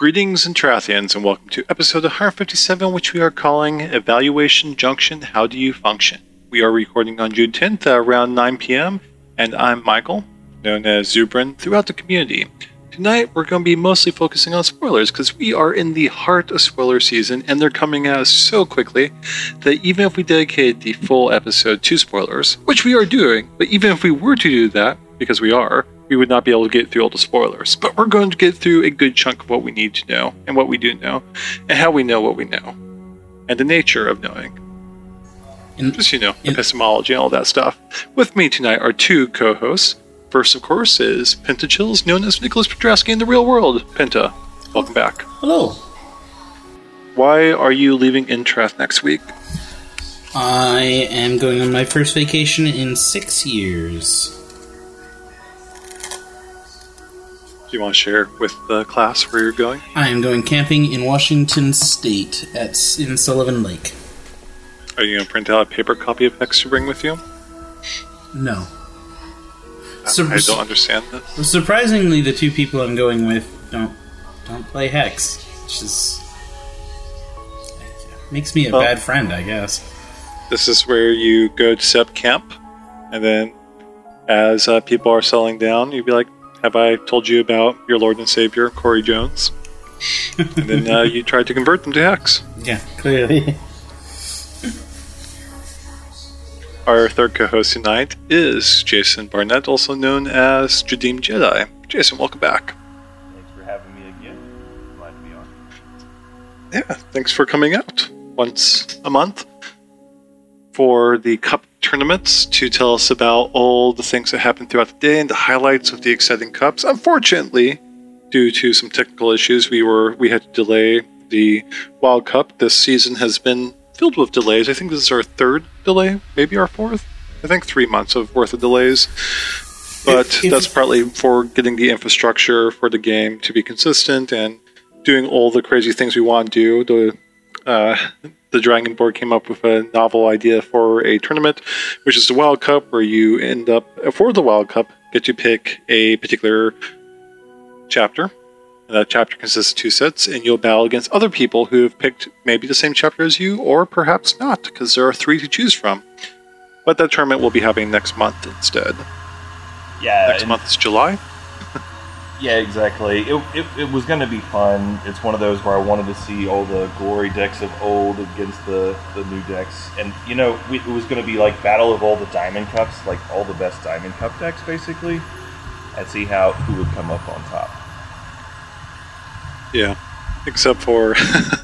Greetings, Entrathians, and welcome to episode 157, which we are calling Evaluation Junction, How Do You Function? We are recording on June 10th around 9 p.m., and I'm Michael, known as Zubrin, throughout the community. Tonight, we're going to be mostly focusing on spoilers, because we are in the heart of spoiler season, and they're coming at us so quickly that even if we dedicated the full episode to spoilers, which we are doing, but even if we were to do that, because we would not be able to get through all the spoilers. But we're going to get through a good chunk of what we need to know, and what we do know, and how we know what we know, and the nature of knowing. Just, epistemology and all that stuff. With me tonight are two co-hosts. First, of course, is Pentachills, known as Nicholas Petrasky in the real world. Penta, welcome back. Hello. Why are you leaving Intrath next week? I am going on my first vacation in 6 years. Do you want to share with the class where you're going? I am going camping in Washington State in Sullivan Lake. Are you going to print out a paper copy of Hex to bring with you? No. I don't understand this. Surprisingly, the two people I'm going with don't play Hex, which is makes me a bad friend, I guess. This is where you go to set up camp, and then as people are settling down, you'd be like, have I told you about your Lord and Savior, Corey Jones? And then you try to convert them to Hex. Yeah, clearly. Our third co-host tonight is Jason Barnett, also known as Jadim Jedi. Jason, welcome back. Thanks for having me again. Glad to be on. Yeah, thanks for coming out once a month for the Cup tournaments to tell us about all the things that happened throughout the day and the highlights of the exciting Cups. Unfortunately, due to some technical issues, we had to delay the Wild Cup. This season has been filled with delays. I think this is our third delay, maybe our fourth. I think 3 months of worth of delays. But that's partly for getting the infrastructure for the game to be consistent and doing all the crazy things we want to do. The Dragon Board came up with a novel idea for a tournament, which is the Wild Cup, where you end up, for the Wild Cup, get to pick a particular chapter. And that chapter consists of 2 sets, and you'll battle against other people who have picked maybe the same chapter as you, or perhaps not, because there are 3 to choose from. But that tournament will be happening next month instead. Yeah. Next month is July. Yeah, exactly. It was going to be fun. It's one of those where I wanted to see all the glory decks of old against the new decks. And, it was going to be like battle of all the Diamond Cups, like all the best Diamond Cup decks, basically, and see who would come up on top. Yeah, except for...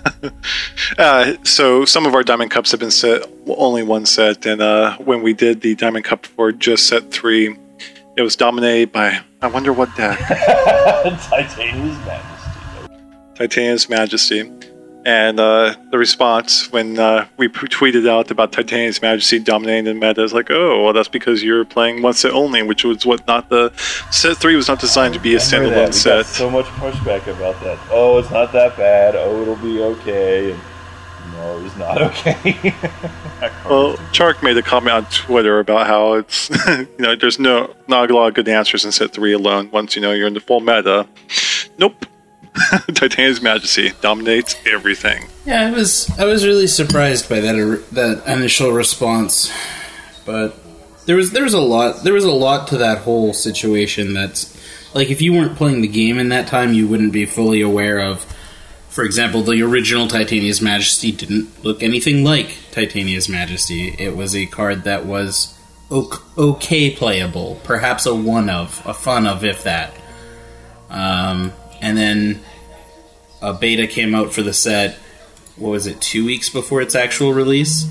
so some of our Diamond Cups have been set, only one set, and when we did the Diamond Cup for just set 3, it was dominated by, I wonder what deck? Titania's Majesty. Titania's Majesty. And the response when we tweeted out about Titania's Majesty dominating the meta is like, oh, well, that's because you're playing one set only, which was set 3 was not designed to be a standalone set. Got so much pushback about that. Oh, it's not that bad. Oh, it'll be okay. And no, it's not okay. Well, Chark made a comment on Twitter about how it's, there's not a lot of good answers in set 3 alone. Once you're in the full meta. Nope. Titania's Majesty dominates everything. Yeah, I was really surprised by that initial response, but there was a lot to that whole situation. That's like, if you weren't playing the game in that time, you wouldn't be fully aware of. For example, the original Titania's Majesty didn't look anything like Titania's Majesty. It was a card that was okay playable, perhaps a fun of, if that. And then a beta came out for the set, 2 weeks before its actual release?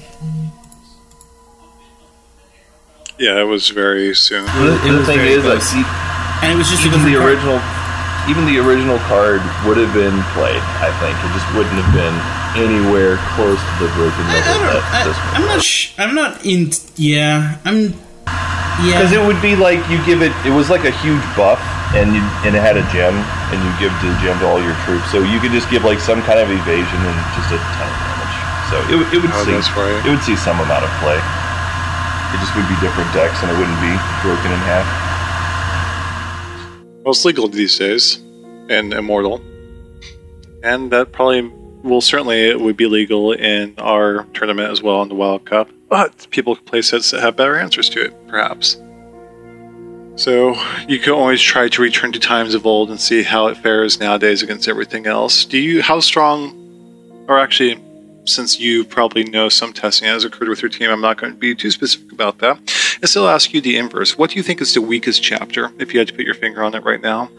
Yeah, it was very soon. The thing is, and it was just even the original card would have been played, I think. It just wouldn't have been anywhere close to the broken level that this one. Because it would be like it was like a huge buff, and it had a gem, and you give the gem to all your troops, so you could just give like some kind of evasion and just a ton of damage. So it would see some amount of play. It just would be different decks, and it wouldn't be broken in half. Well, it's legal these days, and immortal. And that probably it would be legal in our tournament as well in the Wild Cup. But people can play sets that have better answers to it, perhaps. So you can always try to return to times of old and see how it fares nowadays against everything else. How strong, or actually, since you probably know some testing has occurred with your team, I'm not going to be too specific about that. I still ask you the inverse. What do you think is the weakest chapter, if you had to put your finger on it right now?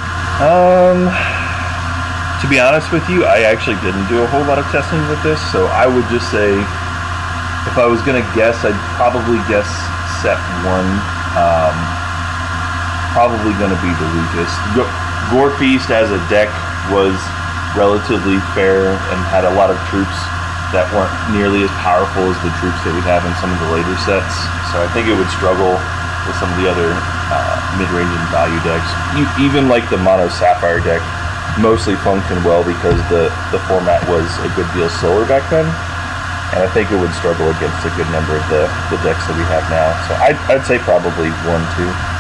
To be honest with you, I actually didn't do a whole lot of testing with this, so I would just say, if I was going to guess, I'd probably guess set 1. Probably going to be the weakest. Gore Feast as a deck was relatively fair and had a lot of troops that weren't nearly as powerful as the troops that we have in some of the later sets. So I think it would struggle with some of the other mid-range and value decks. Even like the Mono Sapphire deck mostly functioned well because the format was a good deal slower back then. And I think it would struggle against a good number of the decks that we have now. So I'd say probably 1, 2.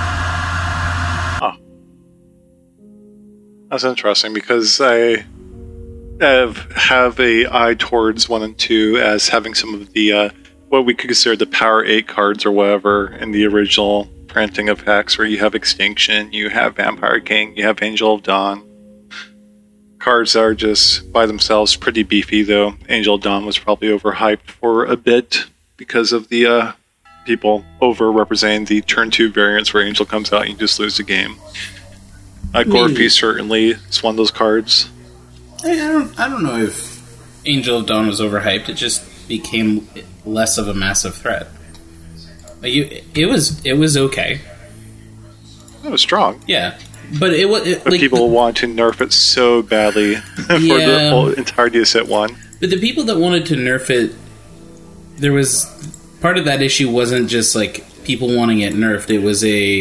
That's interesting because I have a eye towards 1 and 2 as having some of the what we could consider the Power 8 cards or whatever in the original printing of Hex, where you have Extinction, you have Vampire King, you have Angel of Dawn. Cards that are just by themselves pretty beefy, though Angel of Dawn was probably overhyped for a bit because of the people over-representing the turn 2 variants where Angel comes out and you just lose the game. Gore Feast certainly is one of those cards. I don't know if Angel of Dawn was overhyped. It just became less of a massive threat. Like it was okay. It was strong. Yeah, but but like, people want to nerf it so badly for the whole entirety of set 1. But the people that wanted to nerf it, there was part of that issue wasn't just like people wanting it nerfed. It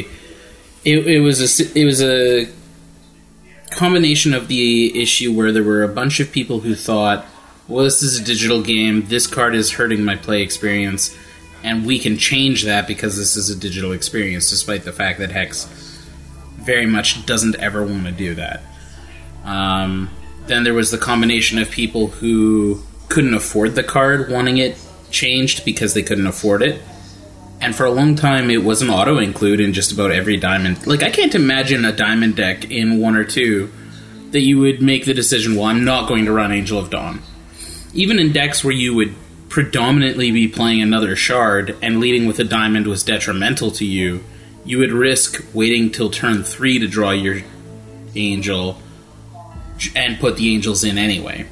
was a combination of the issue where there were a bunch of people who thought, well, this is a digital game, this card is hurting my play experience, and we can change that because this is a digital experience, despite the fact that Hex very much doesn't ever want to do that. Then there was the combination of people who couldn't afford the card wanting it changed because they couldn't afford it. And for a long time, it was an auto-include in just about every diamond. Like, I can't imagine a diamond deck in 1 or 2 that you would make the decision, well, I'm not going to run Angel of Dawn. Even in decks where you would predominantly be playing another shard and leading with a diamond was detrimental to you, you would risk waiting till turn 3 to draw your angel and put the angels in anyway.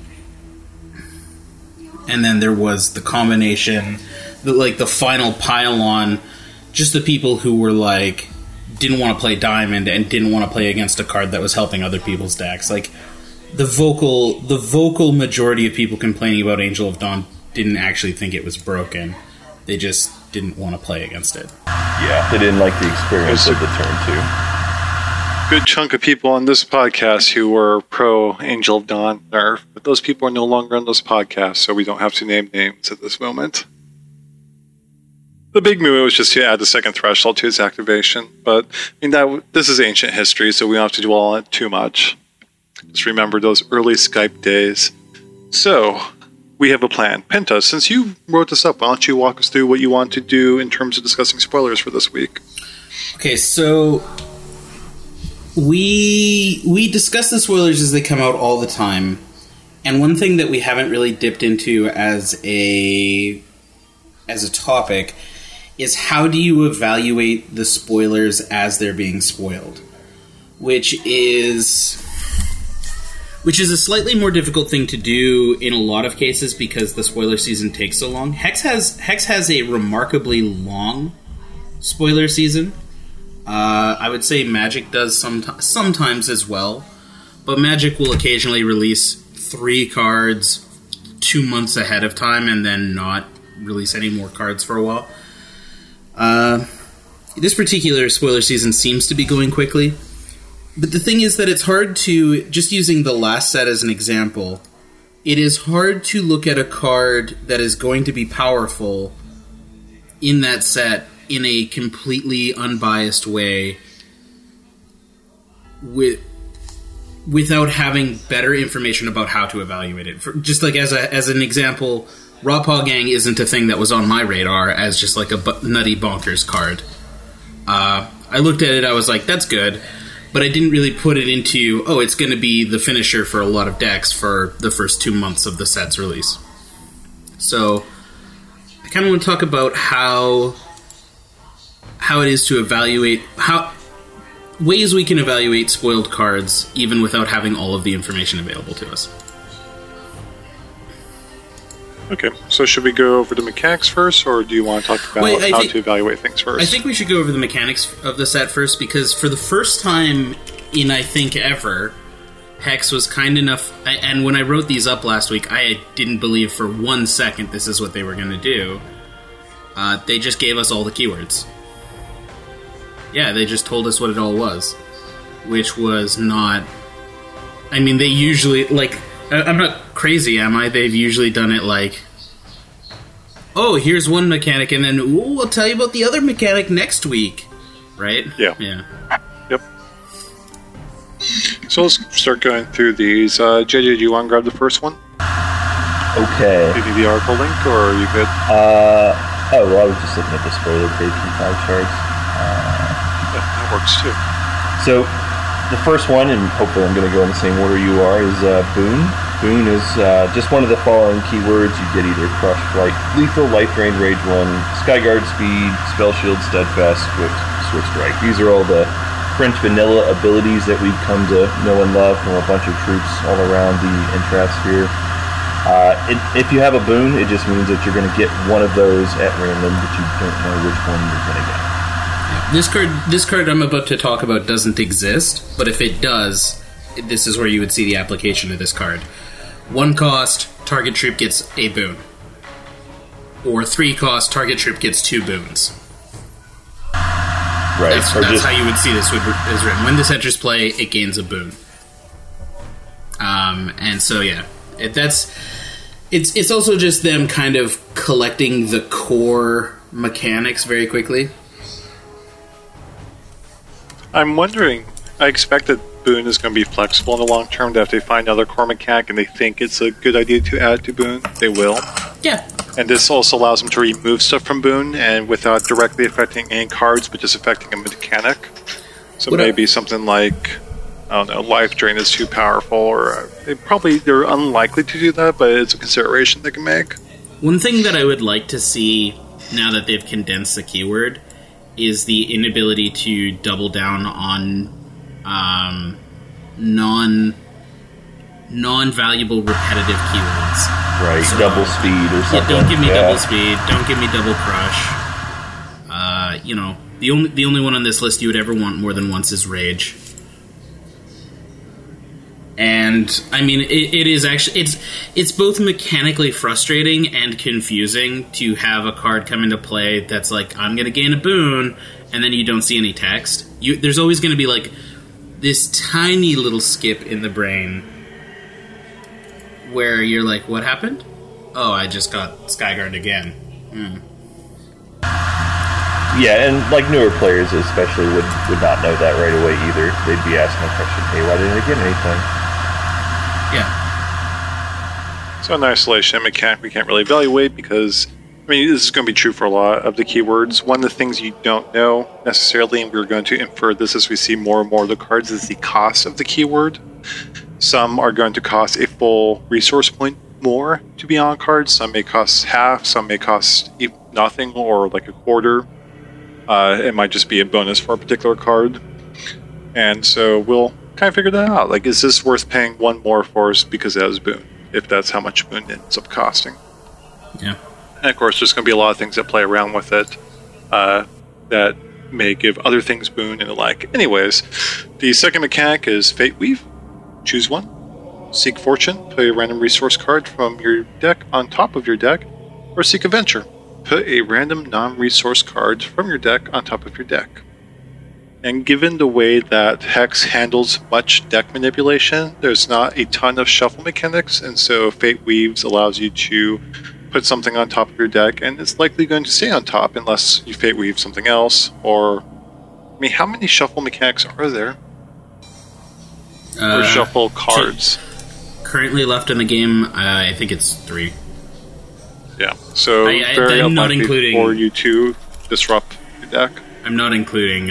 And then there was the combination, the final pile-on, just the people who were like, didn't want to play diamond and didn't want to play against a card that was helping other people's decks. Like, the vocal majority of people complaining about Angel of Dawn didn't actually think it was broken. They just didn't want to play against it. Yeah, they didn't like the experience of the turn 2. Good chunk of people on this podcast who were pro Angel of Dawn nerf, but those people are no longer on this podcast, so we don't have to name names at this moment. The big move was just to add the second threshold to its activation, but I mean this is ancient history, so we don't have to dwell on it too much. Just remember those early Skype days. So, we have a plan. Penta, since you wrote this up, why don't you walk us through what you want to do in terms of discussing spoilers for this week? Okay, so we discuss the spoilers as they come out all the time, and one thing that we haven't really dipped into as a topic is how do you evaluate the spoilers as they're being spoiled, which is a slightly more difficult thing to do in a lot of cases because the spoiler season takes so long. Hex has a remarkably long spoiler season. I would say Magic does sometimes as well, but Magic will occasionally release 3 cards 2 months ahead of time and then not release any more cards for a while. This particular spoiler season seems to be going quickly, but the thing is that it's hard to, just using the last set as an example, it is hard to look at a card that is going to be powerful in that set in a completely unbiased way without having better information about how to evaluate it. Just like as an example, Raw Paw Gang isn't a thing that was on my radar as just like a nutty bonkers card. I looked at it, I was like, that's good, but I didn't really put it into, it's going to be the finisher for a lot of decks for the first 2 months of the set's release. So I kind of want to talk about how it is to evaluate, ways we can evaluate spoiled cards even without having all of the information available to us. Okay, so should we go over the mechanics first, or do you want to talk about how to evaluate things first? I think we should go over the mechanics of the set first, because for the first time in, I think, ever, Hex was kind enough, and when I wrote these up last week, I didn't believe for 1 second this is what they were going to do. They just gave us all the keywords. Yeah, they just told us what it all was, which was not... I mean, they usually, like... I'm not crazy, am I? They've usually done it like, here's one mechanic, and then, we'll tell you about the other mechanic next week. Right? Yeah. Yep. So let's start going through these. JJ, do you want to grab the first one? Okay. Do you need the article link, or are you good? I was just looking at the spoiler page from 5 Shards. That works too. So, the first one, and hopefully I'm going to go in the same order you are, is Boon. Boon is just one of the following keywords. You get either Crush, Flight, Lethal, Life Drain, Rage 1, Skyguard, Speed, Spell Shield, Steadfast, Swift Strike. These are all the French vanilla abilities that we've come to know and love from a bunch of troops all around the Intrasphere. If you have a Boon, it just means that you're going to get one of those at random, but you don't know which one you're going to get. This card I'm about to talk about doesn't exist, but if it does, this is where you would see the application of this card. 1 cost, target troop gets a boon. Or 3 cost, target troop gets 2 boons. Right. That's how you would see this is written. When this enters play, it gains a boon. And so, yeah. It's also just them kind of collecting the core mechanics very quickly. I'm wondering, I expect that Boon is going to be flexible in the long term, that if they find another core mechanic and they think it's a good idea to add to Boon, they will. Yeah. And this also allows them to remove stuff from Boon, and without directly affecting any cards, but just affecting a mechanic. So maybe something like, I don't know, Life Drain is too powerful, or they're unlikely to do that, but it's a consideration they can make. One thing that I would like to see, now that they've condensed the keyword, is the inability to double down on non-valuable repetitive keywords. Right, so, double speed or something. Yeah, don't give me double speed. Don't give me double crush. The only one on this list you would ever want more than once is Rage. And I mean, it is actually it's both mechanically frustrating and confusing to have a card come into play that's like, I'm going to gain a boon, and then you don't see any text. There's always going to be like this tiny little skip in the brain where you're like, what happened? Oh, I just got Skyguard again. Yeah, and like newer players especially would not know that right away either. They'd be asking the question, hey, why didn't I get anything? Yeah. So in isolation, mechanic we can't really evaluate because, I mean, this is going to be true for a lot of the keywords. One of the things you don't know necessarily, and we're going to infer this as we see more and more of the cards, is the cost of the keyword. Some are going to cost a full resource point more to be on cards. Some may cost half, some may cost nothing or like a quarter. It might just be a bonus for a particular card. And so we'll kind of figure that out. Like, is this worth paying one more for us because it has Boon? If that's how much Boon ends up costing. Yeah. And of course, there's going to be a lot of things that play around with it that may give other things Boon and the like. Anyways, the second mechanic is Fate Weave. Choose one. Seek Fortune. Play a random resource card from your deck on top of your deck. Or Seek Adventure. Put a random non-resource card from your deck on top of your deck. And given the way that Hex handles much deck manipulation, there's not a ton of shuffle mechanics, and so Fate Weaves allows you to put something on top of your deck, and it's likely going to stay on top unless you Fate Weave something else, or... I mean, how many shuffle mechanics are there? or shuffle cards? Currently left in the game, I think it's 3. Yeah, so very I'm not unlikely including for you to disrupt your deck. I'm not including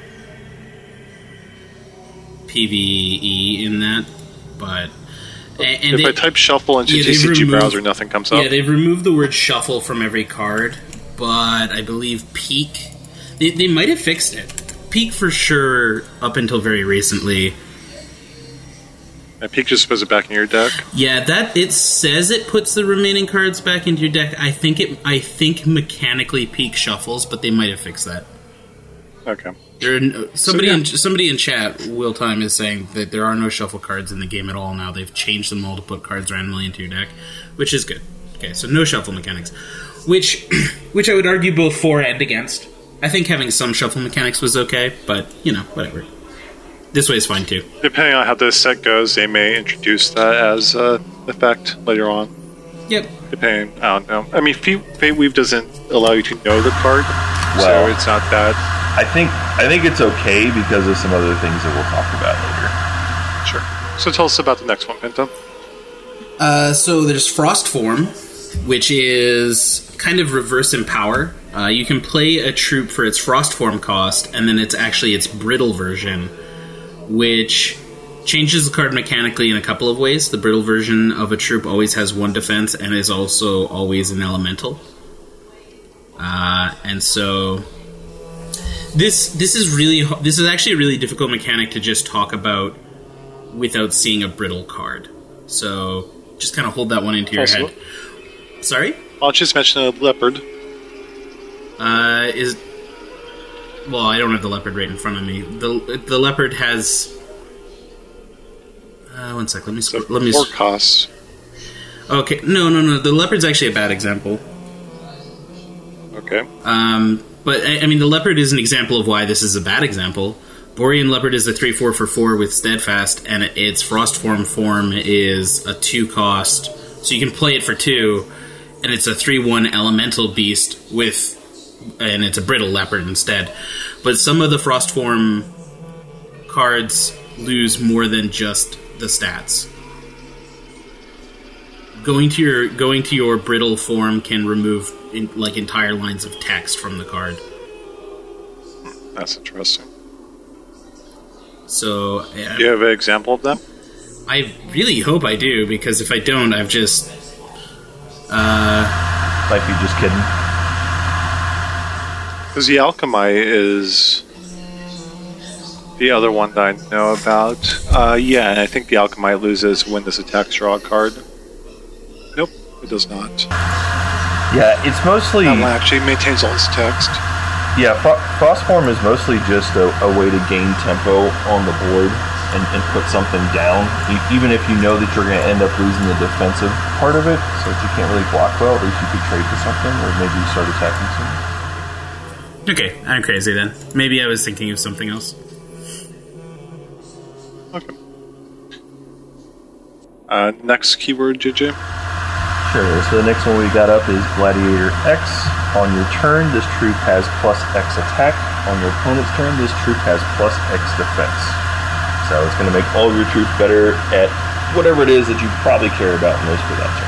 PvE in that, but if I type shuffle into TCG browser, nothing comes up. Yeah, they've removed the word shuffle from every card, but I believe peak. They might have fixed it. Peak for sure up until very recently. And peak just puts it back in your deck. Yeah, that it says it puts the remaining cards back into your deck. I think mechanically peak shuffles, but they might have fixed that. Okay. Somebody in chat, Will Time, is saying that there are no shuffle cards in the game at all now. They've changed them all to put cards randomly into your deck, which is good. Okay, so no shuffle mechanics, which I would argue both for and against. I think having some shuffle mechanics was okay, but whatever. This way is fine too. Depending on how this set goes, they may introduce that as an effect later on. Yep. Depending, I don't know. I mean, Fate Weave doesn't allow you to know the card, so it's not that. I think it's okay because of some other things that we'll talk about later. Sure. So tell us about the next one, Pinto. So there's Frost Form, which is kind of reverse in power. You can play a troop for its Frost Form cost, and then it's actually its Brittle version, which changes the card mechanically in a couple of ways. The Brittle version of a troop always has 1 defense and is also always an elemental. And so this is actually a really difficult mechanic to just talk about without seeing a Brittle card. So just kind of hold that one into your head. Sorry? I'll just mention a leopard. Well, I don't have the leopard right in front of me. The leopard has. One sec. Let me. 4 costs. Okay, no. The leopard's actually a bad example. Okay. But I mean, the leopard is an example of why this is a bad example. Borean Leopard is a 3/4 for 4 with Steadfast, and its Frost form is a 2 cost, so you can play it for 2, and it's a 3/1 elemental beast and it's a Brittle Leopard instead. But some of the Frost form cards lose more than just the stats. Going to your Brittle form can remove entire lines of text from the card. That's interesting. So, do you have an example of that? I really hope I do, because if I don't, I've just might be just kidding. Because the Alchemy is the other one that I know about. Yeah, and I think the Alchemy loses when this attacks draw a card. Nope, it does not. Yeah, it's mostly... That one actually maintains all its text. Yeah, Frostform is mostly just a way to gain tempo on the board and put something down. Even if you know that you're going to end up losing the defensive part of it, so if you can't really block well, at least you could trade for something, or maybe you start attacking something. Okay, I'm crazy then. Maybe I was thinking of something else. Okay. Next keyword, JJ? Sure, so the next one we got up is Gladiator X. On your turn, this troop has +X attack. On your opponent's turn, this troop has +X defense. So it's going to make all of your troops better at whatever it is that you probably care about most for that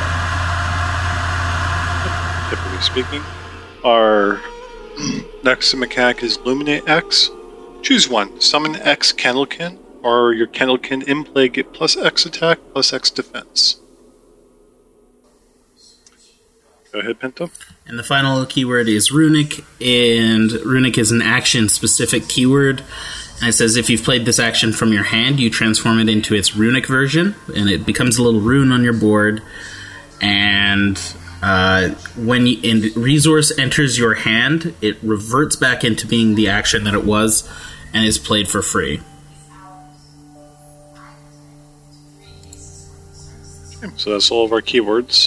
turn. Typically speaking, our next mechanic is Luminate X. Choose one. Summon X Candlekin, or your Candlekin in play get +X attack, +X defense. Go ahead, Pinto. And the final keyword is Runic, and Runic is an action-specific keyword. And it says if you've played this action from your hand, you transform it into its Runic version, and it becomes a little rune on your board. And when resource enters your hand, it reverts back into being the action that it was, and is played for free. Okay, so that's all of our keywords.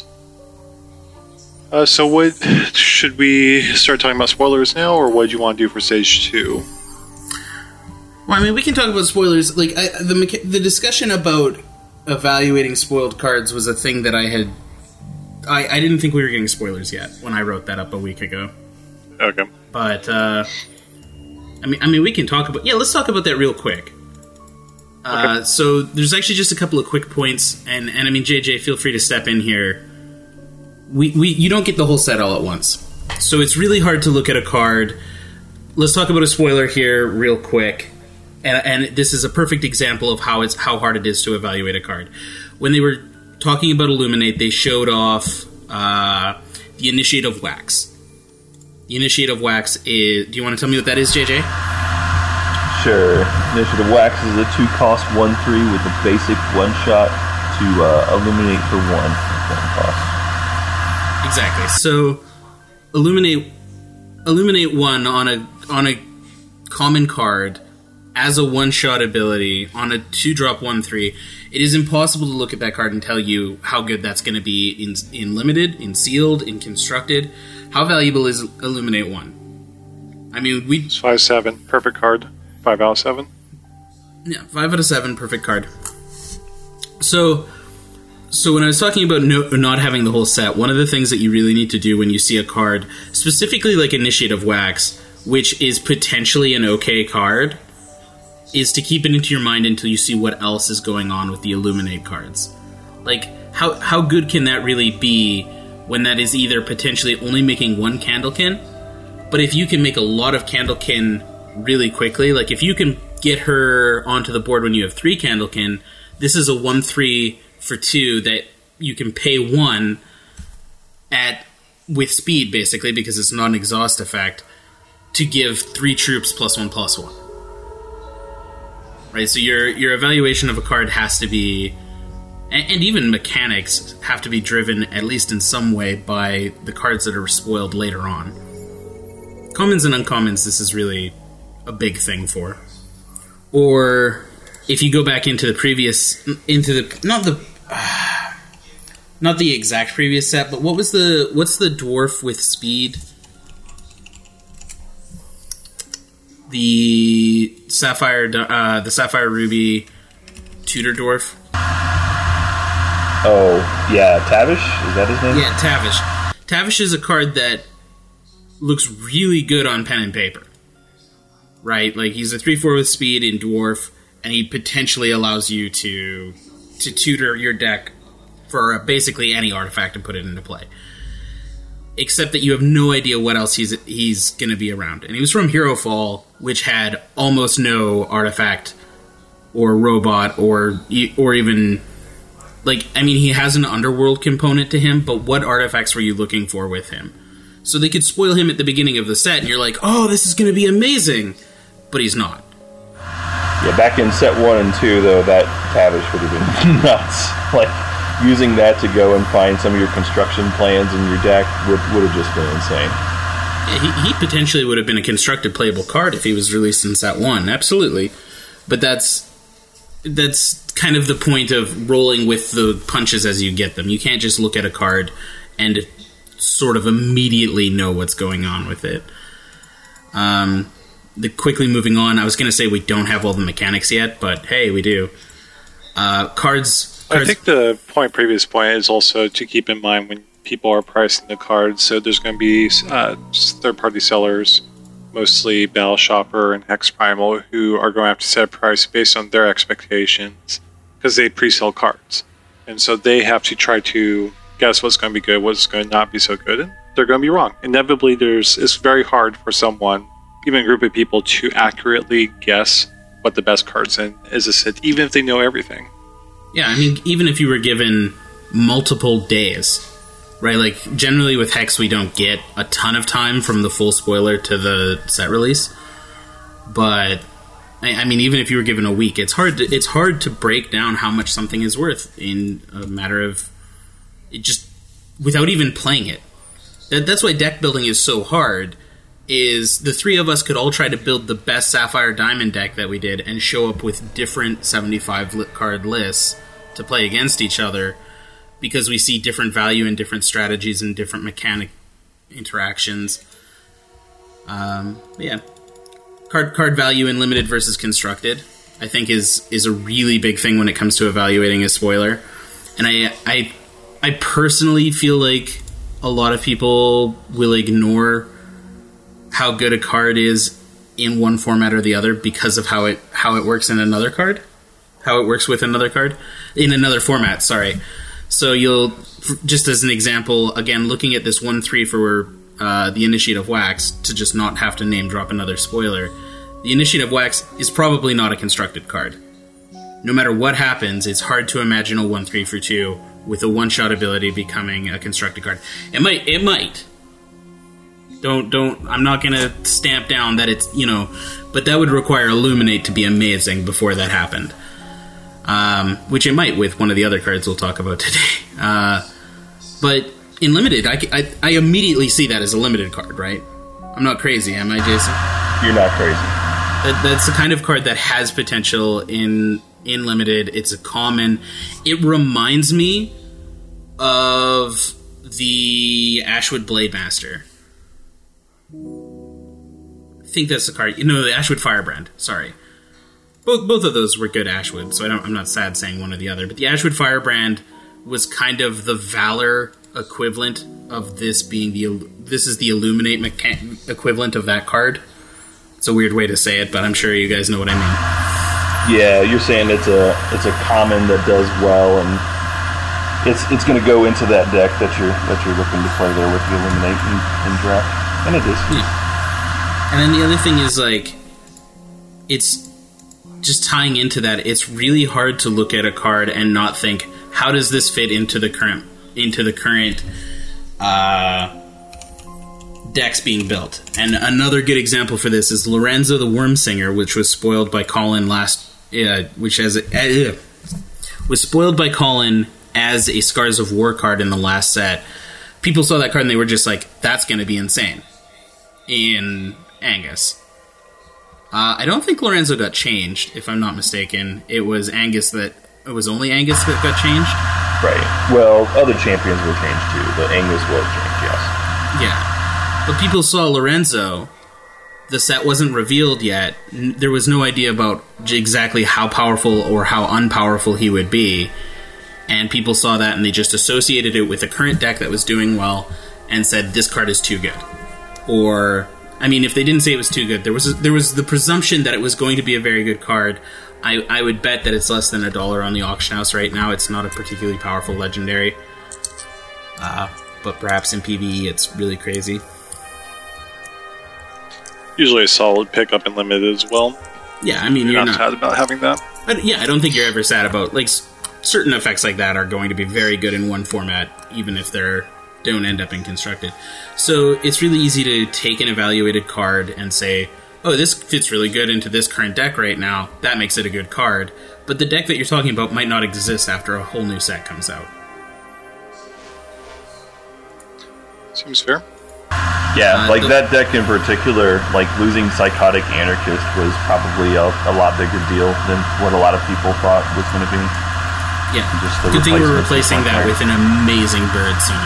So what should we start talking about spoilers now, or what do you want to do for stage 2? Well, I mean, we can talk about spoilers. Like the discussion about evaluating spoiled cards was a thing that I didn't think we were getting spoilers yet when I wrote that up a week ago. Okay. But I mean, we can talk about. Yeah, let's talk about that real quick. So there's actually just a couple of quick points, and I mean, JJ, feel free to step in here. You don't get the whole set all at once, so it's really hard to look at a card. Let's talk about a spoiler here real quick, and this is a perfect example of how hard it is to evaluate a card. When they were talking about Illuminate, they showed off the Initiate of Wax. The Initiate of Wax is... Do you want to tell me what that is, JJ? Sure. Initiate of Wax is a 2-cost 1/3 with a basic 1-shot to illuminate for 1 cost. Exactly. So, illuminate 1 on a common card as a 1-shot ability on a 2-drop 1/3. It is impossible to look at that card and tell you how good that's going to be in limited, in sealed, in constructed. How valuable is Illuminate 1? I mean, It's 5/7, perfect card. 5 out of 7. Yeah, 5 out of 7, perfect card. So when I was talking about not having the whole set, one of the things that you really need to do when you see a card, specifically like Initiate of Wax, which is potentially an okay card, is to keep it into your mind until you see what else is going on with the Illuminate cards. Like, how good can that really be when that is either potentially only making 1 Candlekin, but if you can make a lot of Candlekin really quickly, like if you can get her onto the board when you have 3 Candlekin, this is a 1/3 for 2 that you can pay 1 with speed, basically, because it's not an exhaust effect, to give 3 troops +1/+1. Right, so your evaluation of a card has to be, and even mechanics have to be driven, at least in some way, by the cards that are spoiled later on. Commons and uncommons, this is really a big thing for. Or if you go back into the previous, not the exact previous set, but what's the dwarf with speed? The Sapphire Ruby Tutor Dwarf. Oh, yeah, Tavish? Is that his name? Yeah, Tavish. Tavish is a card that looks really good on pen and paper. Right? Like, he's a 3/4 with speed in Dwarf, and he potentially allows you to tutor your deck for basically any artifact and put it into play. Except that you have no idea what else he's going to be around. And he was from Hero Fall, which had almost no artifact or robot or even... Like, I mean, he has an underworld component to him, but what artifacts were you looking for with him? So they could spoil him at the beginning of the set, and you're like, oh, this is going to be amazing. But he's not. Yeah, back in set 1 and 2, though, that Tavish would have been nuts. Like, using that to go and find some of your construction plans in your deck would have just been insane. Yeah, he potentially would have been a constructed playable card if he was released in set 1, absolutely. But that's kind of the point of rolling with the punches as you get them. You can't just look at a card and sort of immediately know what's going on with it. Quickly moving on, I was going to say we don't have all the mechanics yet, but hey, we do. Cards. I think the previous point is also to keep in mind when people are pricing the cards. So there's going to be third-party sellers, mostly Battle Shopper and Hex Primal, who are going to have to set a price based on their expectations because they pre-sell cards. And so they have to try to guess what's going to be good, what's going to not be so good, and they're going to be wrong. Inevitably, it's very hard for someone, even a group of people, to accurately guess what the best cards is a set, even if they know everything. Yeah, I mean, even if you were given multiple days, right? Like, generally with Hex, we don't get a ton of time from the full spoiler to the set release. But, I mean, even if you were given a week, it's hard to break down how much something is worth in a matter of... just without even playing it. That's why deck building is so hard, is the three of us could all try to build the best Sapphire Diamond deck that we did and show up with different 75 card lists to play against each other because we see different value in different strategies and different mechanic interactions. Yeah. Card value in limited versus constructed, I think, is a really big thing when it comes to evaluating a spoiler. And I personally feel like a lot of people will ignore how good a card is in one format or the other because of how it works in another card. how it works with another card in another format. Sorry. So you'll, just as an example, again, looking at this 1/3 for the Initiate of Wax, to just not have to name drop another spoiler. The Initiate of Wax is probably not a constructed card. No matter what happens, it's hard to imagine a 1/3 for 2 with a one-shot ability becoming a constructed card. It might. Don't. I'm not gonna stamp down that it's, but that would require Illuminate to be amazing before that happened. Which it might with one of the other cards we'll talk about today. But in Limited, I immediately see that as a limited card, right? I'm not crazy, am I, Jason? You're not crazy. That's the kind of card that has potential in Limited. It's a common. It reminds me of the Ashwood Blademaster. I think that's the card. The Ashwood Firebrand. Sorry. Both of those were good Ashwood, so I'm not sad saying one or the other. But the Ashwood Firebrand was kind of the Valor equivalent of this being this is the Illuminate equivalent of that card. It's a weird way to say it, but I'm sure you guys know what I mean. Yeah, you're saying it's a common that does well, and it's going to go into that deck that you're looking to play there with the Illuminate and draft, and it is. Yeah. And then the other thing is, it's just tying into that. It's really hard to look at a card and not think, how does this fit into the current decks being built? And another good example for this is Lorenzo the Wormsinger, which was spoiled by Colin was spoiled by Colin as a Scars of War card in the last set. People saw that card and they were just like, that's going to be insane in Angus. I don't think Lorenzo got changed, if I'm not mistaken. It was only Angus that got changed. Right. Well, other champions were changed too, but Angus was changed, yes. Yeah. But people saw Lorenzo. The set wasn't revealed yet. There was no idea about exactly how powerful or how unpowerful he would be. And people saw that and they just associated it with a current deck that was doing well and said, this card is too good. Or, if they didn't say it was too good, there was the presumption that it was going to be a very good card. I would bet that it's less than $1 on the auction house right now. It's not a particularly powerful legendary. But perhaps in PvE it's really crazy. Usually a solid pickup in Limited as well. Yeah, you're not sad about having that. I don't think you're ever sad about, certain effects like that are going to be very good in one format, even if they don't end up in constructed. So it's really easy to take an evaluated card and say, oh, this fits really good into this current deck right now. That makes it a good card. But the deck that you're talking about might not exist after a whole new set comes out. Seems fair. Yeah, that deck in particular, losing Psychotic Anarchist was probably a lot bigger deal than what a lot of people thought was going to be. Yeah, just good thing we're replacing that with an amazing bird soon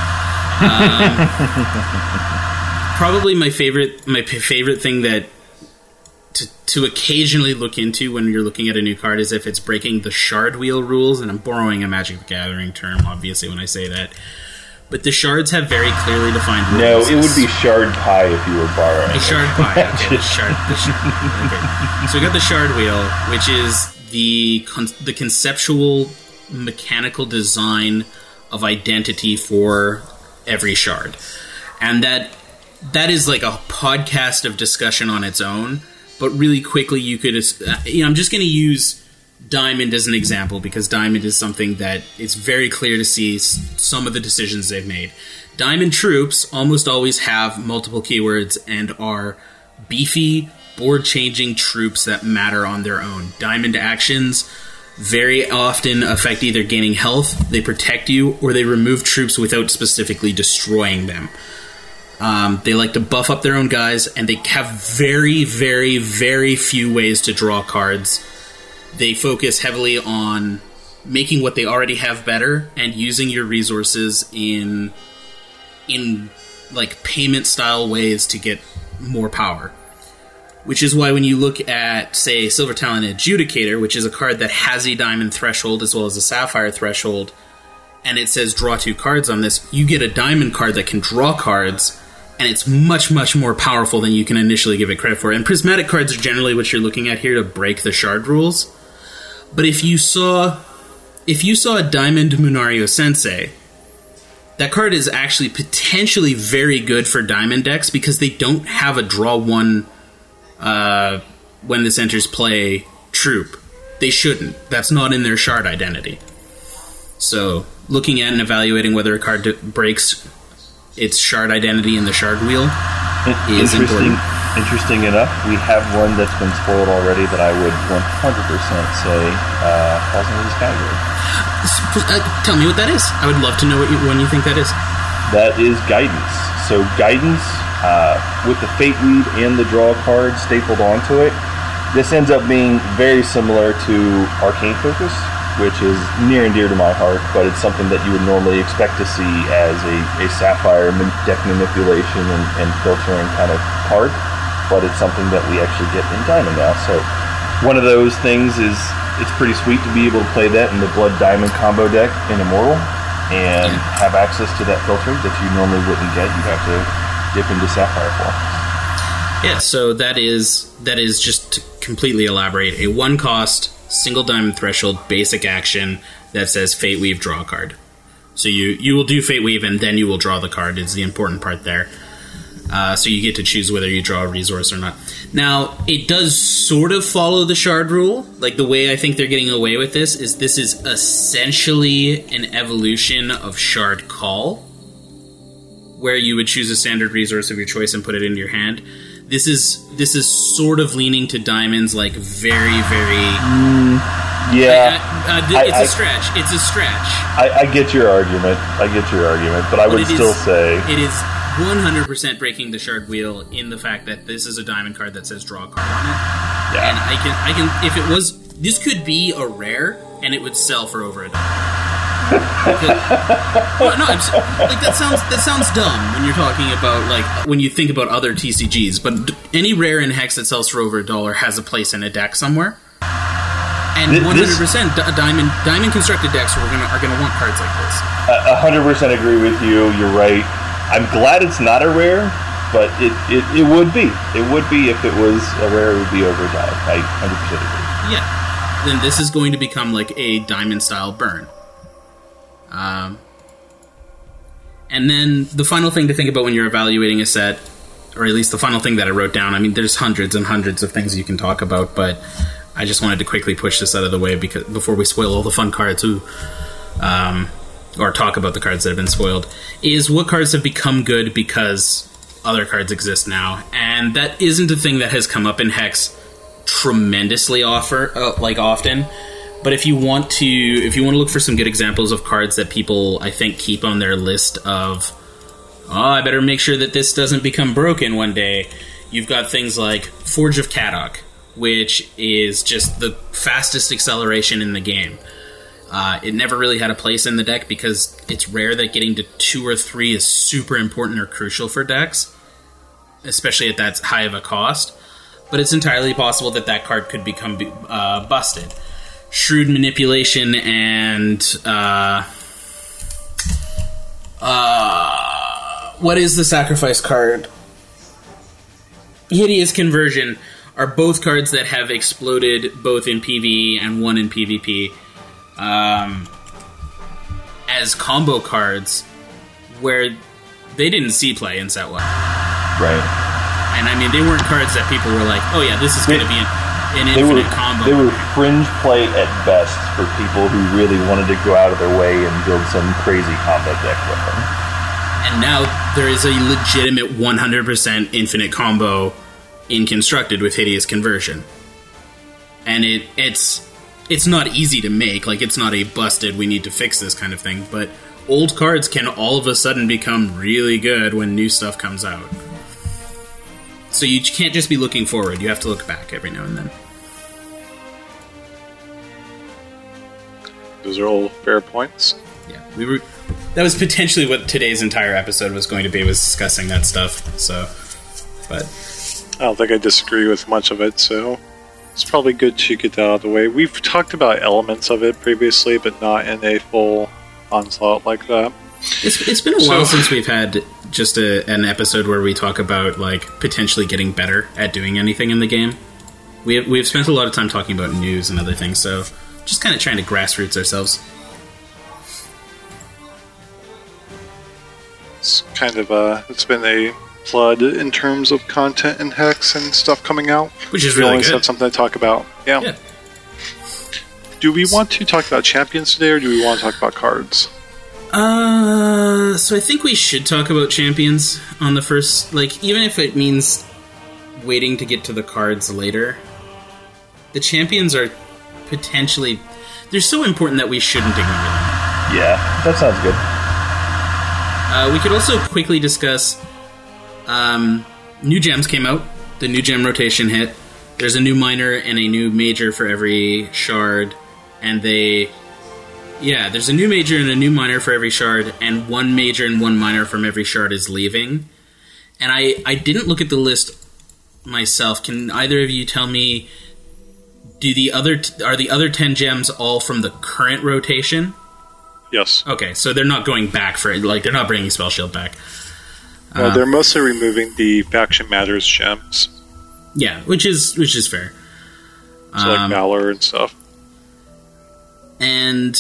enough. Probably my favorite thing that to occasionally look into when you're looking at a new card is if it's breaking the Shard Wheel rules, and I'm borrowing a Magic the Gathering term, obviously, when I say that. But the shards have very clearly defined rules. No, it would be Shard Pie if you were borrowing. The Shard Pie, okay. The shard. Okay. So we got the Shard Wheel, which is the conceptual mechanical design of identity for every shard. And that is like a podcast of discussion on its own. But really quickly, you could... I'm just going to use Diamond as an example, because Diamond is something that it's very clear to see some of the decisions they've made. Diamond troops almost always have multiple keywords and are beefy, board-changing troops that matter on their own. Diamond actions very often affect either gaining health, they protect you, or they remove troops without specifically destroying them. They like to buff up their own guys, and they have very, very, very few ways to draw cards. They focus heavily on making what they already have better and using your resources in like payment style ways to get more power. Which is why when you look at, say, Silver Talon Adjudicator, which is a card that has a diamond threshold as well as a sapphire threshold, and it says draw 2 cards on this, you get a diamond card that can draw cards, and it's much, much more powerful than you can initially give it credit for. And prismatic cards are generally what you're looking at here to break the shard rules. But if you saw a Diamond Munario Sensei, that card is actually potentially very good for Diamond decks because they don't have a draw one when this enters play troop. They shouldn't. That's not in their shard identity. So, looking at and evaluating whether a card breaks its shard identity in the shard wheel is important. Interesting enough, we have one that's been spoiled already that I would 100% say falls into this category. Tell me what that is. I would love to know when you think that is. That is Guidance. So Guidance, with the Fate Weave and the draw card stapled onto it, this ends up being very similar to Arcane Focus, which is near and dear to my heart, but it's something that you would normally expect to see as a Sapphire deck manipulation and filtering kind of card, but it's something that we actually get in Diamond now. So one of those things is, it's pretty sweet to be able to play that in the Blood Diamond combo deck in Immortal and have access to that filter that you normally wouldn't get. You have to dip into Sapphire for. Yeah, so that is just to completely elaborate, a 1-cost, single diamond threshold, basic action that says Fate Weave, draw a card. So you will do Fate Weave and then you will draw the card, is the important part there. So you get to choose whether you draw a resource or not. Now, it does sort of follow the shard rule. Like, the way I think they're getting away with this is essentially an evolution of Shard Call, where you would choose a standard resource of your choice and put it into your hand. This is sort of leaning to Diamonds, like, very, very... It's a stretch. It's a stretch. I get your argument. But I would still say... It is 100% breaking the shard wheel in the fact that this is a Diamond card that says draw a card on it. Yeah. And I can if it was, this could be a rare and it would sell for over $1. That sounds dumb when you're talking about, like, when you think about other TCGs, but any rare in Hex that sells for over $1 has a place in a deck somewhere. And 100% diamond constructed decks are gonna want cards like this. 100% agree with you. You're right. I'm glad it's not a rare, but it would be. It would be if it was a rare. It would be over $1. I 100% agree. Yeah. Then this is going to become like a Diamond style burn. And then the final thing to think about when you're evaluating a set, or at least the final thing that I wrote down. I mean, there's hundreds and hundreds of things you can talk about, but I just wanted to quickly push this out of the way before we spoil all the fun cards or talk about the cards that have been spoiled, is what cards have become good because other cards exist now. And that isn't a thing that has come up in Hex tremendously often. But if you want to look for some good examples of cards that people, I think, keep on their list of, I better make sure that this doesn't become broken one day, you've got things like Forge of Kadok, which is just the fastest acceleration in the game. It never really had a place in the deck because it's rare that getting to 2 or 3 is super important or crucial for decks, especially at that high of a cost. But it's entirely possible that card could become busted. Shrewd Manipulation and what is the sacrifice card? Hideous Conversion are both cards that have exploded both in PvE and one in PvP. As combo cards where they didn't see play in set 1. Right. And I mean, they weren't cards that people were like, oh yeah, this is going to be an infinite combo. They were fringe play at best for people who really wanted to go out of their way and build some crazy combo deck with them. And now there is a legitimate 100% infinite combo in Constructed with Hideous Conversion. And it's not easy to make, like, it's not a busted, we need to fix this kind of thing, but old cards can all of a sudden become really good when new stuff comes out. So you can't just be looking forward, you have to look back every now and then. Those are all fair points. Yeah, that was potentially what today's entire episode was going to be, was discussing that stuff, so, but... I don't think I disagree with much of it, so... It's probably good to get that out of the way. We've talked about elements of it previously, but not in a full onslaught like that. It's been a while since we've had just an episode where we talk about, like, potentially getting better at doing anything in the game. We've spent a lot of time talking about news and other things, so just kind of trying to grassroots ourselves. It's kind of it's been a flood in terms of content and Hex and stuff coming out. Which is we really always good. have something to talk about. Yeah. Do we want to talk about champions today, or do we want to talk about cards? So I think we should talk about champions on the first, like, even if it means waiting to get to the cards later. The champions are potentially, they're so important that we shouldn't ignore them. Yeah, that sounds good. We could also quickly discuss new gems came out. The new gem rotation hit. There's a new minor and a new major for every shard. And there's a new major and a new minor for every shard, and one major and one minor from every shard is leaving. And I didn't look at the list myself. Can either of you tell me, are the other 10 gems all from the current rotation? Yes. Okay, so they're not going back for it. Like, they're not bringing Spell Shield back. Well, they're mostly removing the Faction Matters gems. Yeah, which is fair. So like Valor and stuff. And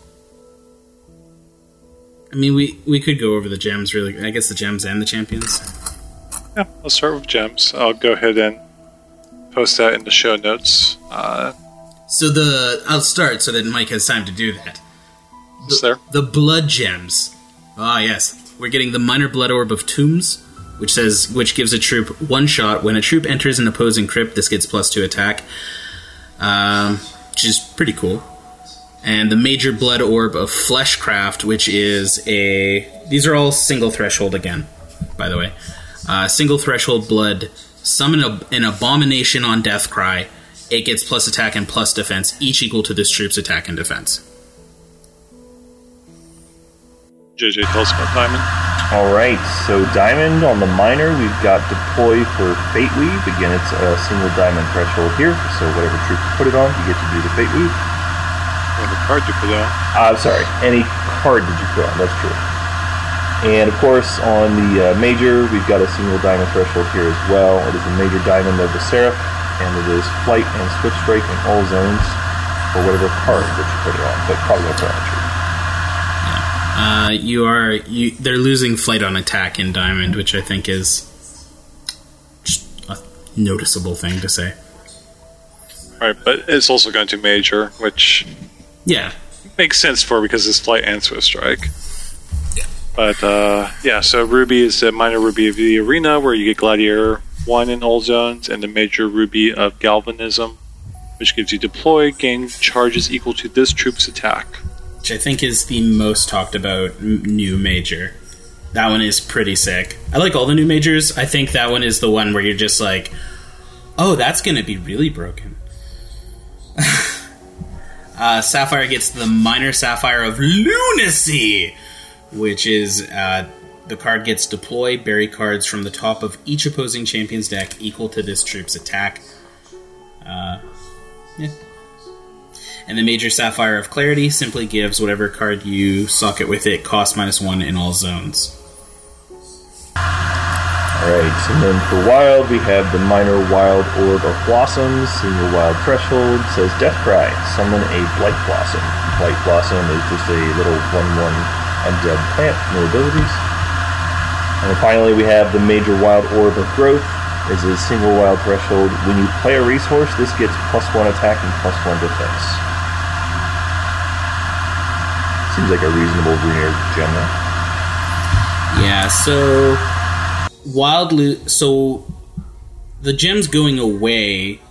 I mean, we could go over the gems, really. I guess the gems and the champions. Yeah, let's start with gems. I'll go ahead and post that in the show notes. I'll start so that Mike has time to do that. The blood gems. Ah, yes. We're getting the minor blood orb of Tombs, which gives a troop one shot. When a troop enters an opposing crypt, this gets +2 attack. Which is pretty cool. And the major blood orb of Fleshcraft, which is these are all single threshold again, by the way. Single threshold blood. Summon an abomination on Deathcry. It gets plus attack and plus defense, each equal to this troop's attack and defense. JJ, tell us about Diamond. Alright, so Diamond on the minor, we've got Deploy for Fate Weave. Again, it's a single diamond threshold here, so whatever troop you put it on, you get to do the Fate Weave. Whatever card you put on. Sorry, any card that you put on, that's true. And of course, on the major, we've got a single diamond threshold here as well. It is a major diamond of the Seraph, and it is Flight and Swift Strike in all zones for whatever card that you put it on, but probably not put on a troop. They're losing Flight on attack in Diamond, which I think is just a noticeable thing to say. Right, but it's also going to Major, which makes sense because it's Flight and Swift Strike. But so Ruby is the minor Ruby of the Arena, where you get Gladiator 1 in all zones, and the major Ruby of Galvanism, which gives you Deploy, gain charges equal to this troop's attack. Which I think is the most talked about new major. That one is pretty sick. I like all the new majors. I think that one is the one where you're just like, oh, that's going to be really broken. Sapphire gets the minor Sapphire of Lunacy, which is the card gets Deploy, bury cards from the top of each opposing champion's deck equal to this troop's attack. And the major Sapphire of Clarity simply gives whatever card you socket with it cost -1 in all zones. Alright, and then for Wild, we have the minor Wild Orb of Blossoms, single Wild Threshold, says Deathcry, summon a Blight Blossom. Blight Blossom is just a little 1/1 undead plant, no abilities. And then finally we have the major Wild Orb of Growth, is a single Wild Threshold. When you play a resource, this gets +1 attack and +1 defense. Seems like a reasonable Ruiner gem there. Yeah, so the gems going away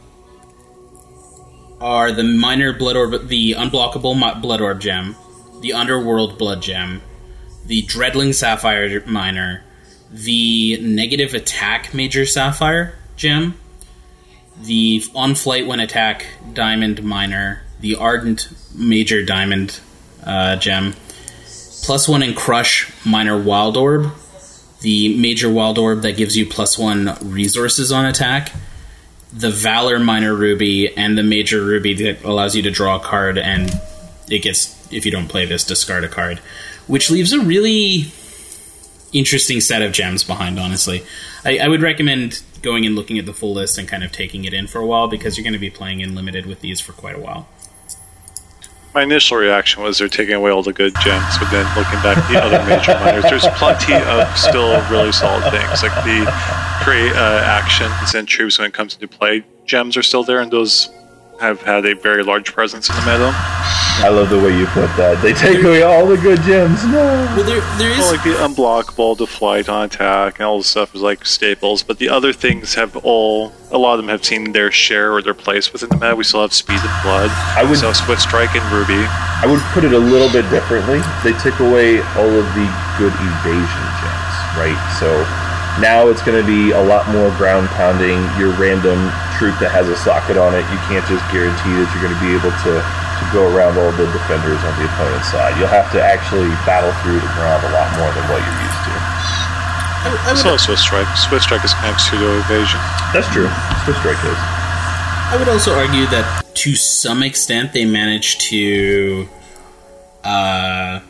are the minor Blood Orb, the unblockable Blood Orb gem, the Underworld Blood gem, the Dreadling Sapphire minor, the negative attack major Sapphire gem, the on flight when attack diamond minor, the Ardent major diamond gem, +1 in Crush minor Wild Orb, the major Wild Orb that gives you +1 resources on attack, the Valor minor Ruby, and the major Ruby that allows you to draw a card, and it gets, if you don't play this, discard a card. Which leaves a really interesting set of gems behind, honestly. I would recommend going and looking at the full list and kind of taking it in for a while, because you're going to be playing in Limited with these for quite a while. My initial reaction was they're taking away all the good gems, but then looking back at the other major minors, there's plenty of still really solid things. Like the create actions and troops when it comes into play, gems are still there, and those have had a very large presence in the meta. I love the way you put that. They take away all the good gems. No. Well, there is Well, like the unblockable, the flight on attack, and all the stuff is like staples. But the other things a lot of them have seen their share or their place within the meta. We still have speed and blood. We still have Swift Strike and Ruby. I would put it a little bit differently. They took away all of the good evasion gems, right? So now it's going to be a lot more ground pounding. Your random troop that has a socket on it, you can't just guarantee that you're going to be able to go around all the defenders on the opponent's side. You'll have to actually battle through the ground a lot more than what you're used to. So Swift Strike. Swift Strike is kind of pseudo evasion. That's true. Swift Strike is. I would also argue that to some extent they managed to kind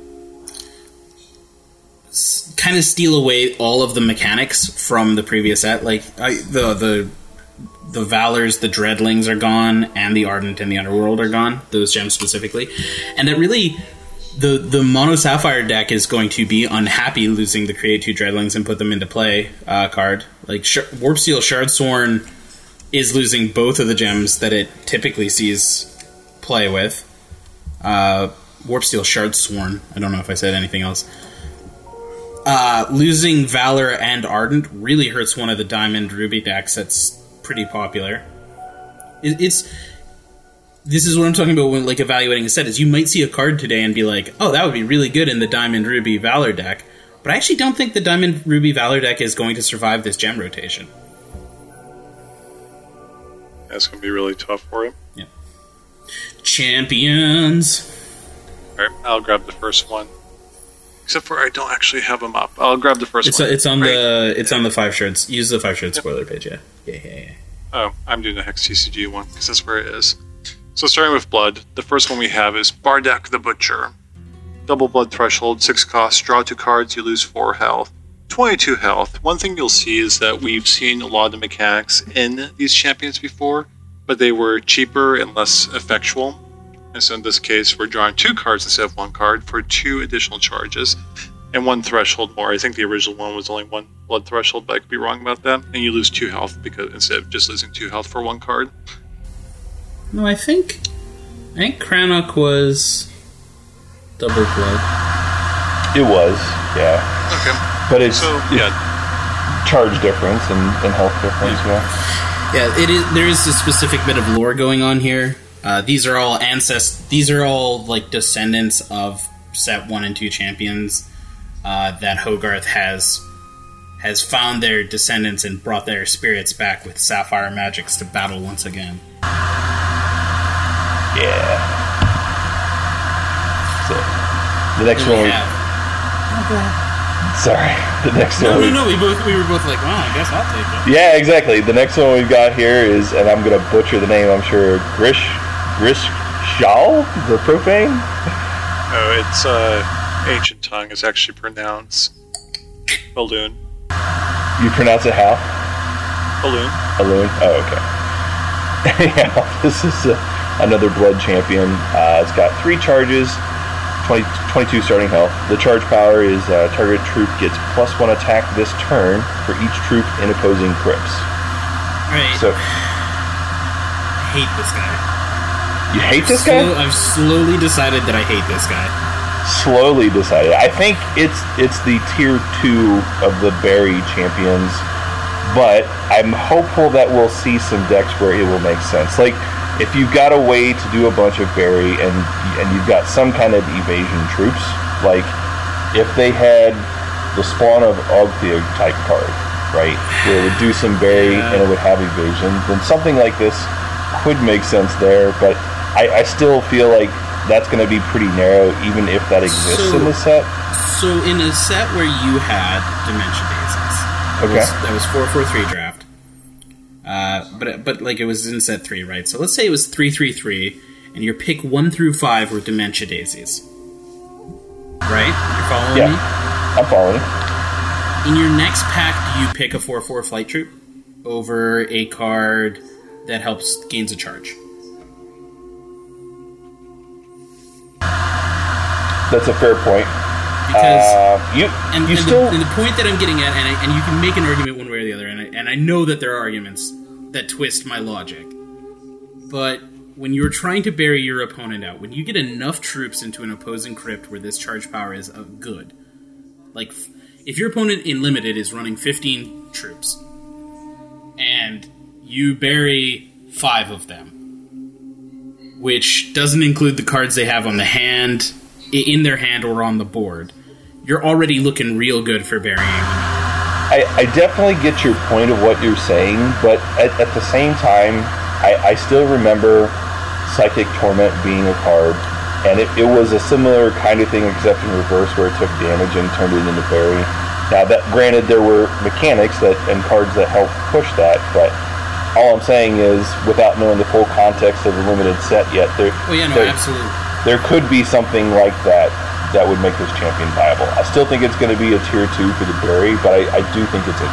of steal away all of the mechanics from the previous set. Like the Valors, the Dreadlings are gone, and the Ardent and the Underworld are gone. Those gems specifically, and that really the Mono Sapphire deck is going to be unhappy losing the Create 2 Dreadlings and put them into play card. Like Warpsteel Shardsworn is losing both of the gems that it typically sees play with. Warpsteel Shardsworn. I don't know if I said anything else. Losing Valor and Ardent really hurts one of the Diamond Ruby decks that's pretty popular. This is what I'm talking about when like evaluating a set. Is you might see a card today and be like, oh, that would be really good in the Diamond Ruby Valor deck, but I actually don't think the Diamond Ruby Valor deck is going to survive this gem rotation. That's going to be really tough for him. Yeah. Champions. All right, I'll grab the first one. Except for I don't actually have them up. I'll grab the first one. It's on the 5 shards. Use the 5 shard spoiler page. Yeah. Oh, I'm doing the Hex TCG one because that's where it is. So starting with blood, the first one we have is Bardak the Butcher. Double blood threshold, 6 cost, draw 2 cards, you lose 4 health. 22 health. One thing you'll see is that we've seen a lot of the mechanics in these champions before, but they were cheaper and less effectual. And so in this case, we're drawing 2 cards instead of 1 card for 2 additional charges and 1 threshold more. I think the original one was only 1 blood threshold, but I could be wrong about that. And you lose 2 health because instead of just losing 2 health for 1 card. No, I think Crannock was double blood. It was, yeah. Okay. But it's yeah. Charge difference and health difference, yeah. Yeah, it is. There is a specific bit of lore going on here. These are all These are all like descendants of set 1 and 2 champions that Hogarth has found their descendants and brought their spirits back with Sapphire Magics to battle once again. Yeah. So the next one. Sorry, the next one. No. We were both like, well, I guess I'll take it. Yeah, exactly. The next one we've got here is, and I'm gonna butcher the name, I'm sure, Grishal, the Profane? Oh, it's ancient tongue. It's actually pronounced balloon. You pronounce it how? Balloon. Balloon? Oh, okay. Anyhow, this is another blood champion. It's got 3 charges, 22 starting health. The charge power is target troop gets +1 attack this turn for each troop in opposing crypts. Right. So, I hate this guy. You hate this guy? I've slowly decided that I hate this guy. Slowly decided. I think it's the tier 2 of the Barry champions, but I'm hopeful that we'll see some decks where it will make sense. Like, if you've got a way to do a bunch of Barry and you've got some kind of evasion troops, like if they had the Spawn of Ogtheog type card, right, where it would do some Barry and it would have evasion, then something like this could make sense there, but I still feel like that's going to be pretty narrow, even if that exists in the set. So in a set where you had Dementia Daisies, that was 4-4-3 draft. But like it was in set 3, right? So let's say it was 3-3-3, and your pick 1 through 5 were Dementia Daisies. Right? You're following me? I'm following. In your next pack, do you pick a 4-4 Flight Troop over a card that gains a charge? That's a fair point. Because the the point that I'm getting at, and you can make an argument one way or the other, and I know that there are arguments that twist my logic, but when you're trying to bury your opponent out, when you get enough troops into an opposing crypt where this charge power is good, like if your opponent in limited is running 15 troops, and you bury 5 of them, which doesn't include the cards they have on the hand, in their hand or on the board, you're already looking real good for burying them. I definitely get your point of what you're saying, but at the same time, I still remember Psychic Torment being a card, and it was a similar kind of thing, except in reverse, where it took damage and turned it into bury. Now, that granted, there were mechanics and cards that helped push that, but all I'm saying is, without knowing the full context of the limited set yet, absolutely. There could be something like that would make this champion viable. I still think it's going to be a tier 2 for the bury, but I do think it's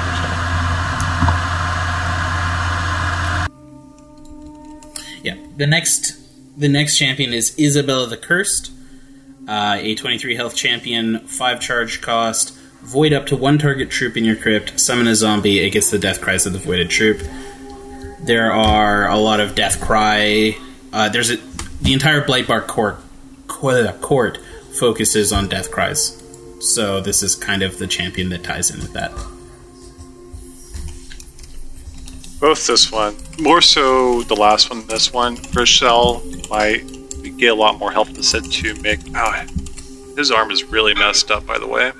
interesting. Yeah, the next champion is Isabella the Cursed, a 23 health champion, 5 charge cost, void up to 1 target troop in your crypt, summon a zombie, it gets the death cries of the voided troop. There are a lot of death cry. The entire Blightbark court focuses on death cries, so this is kind of the champion that ties in with that. Both this one, more so the last one than this one. Rochelle might get a lot more help in the set to make... his arm is really messed up, by the way.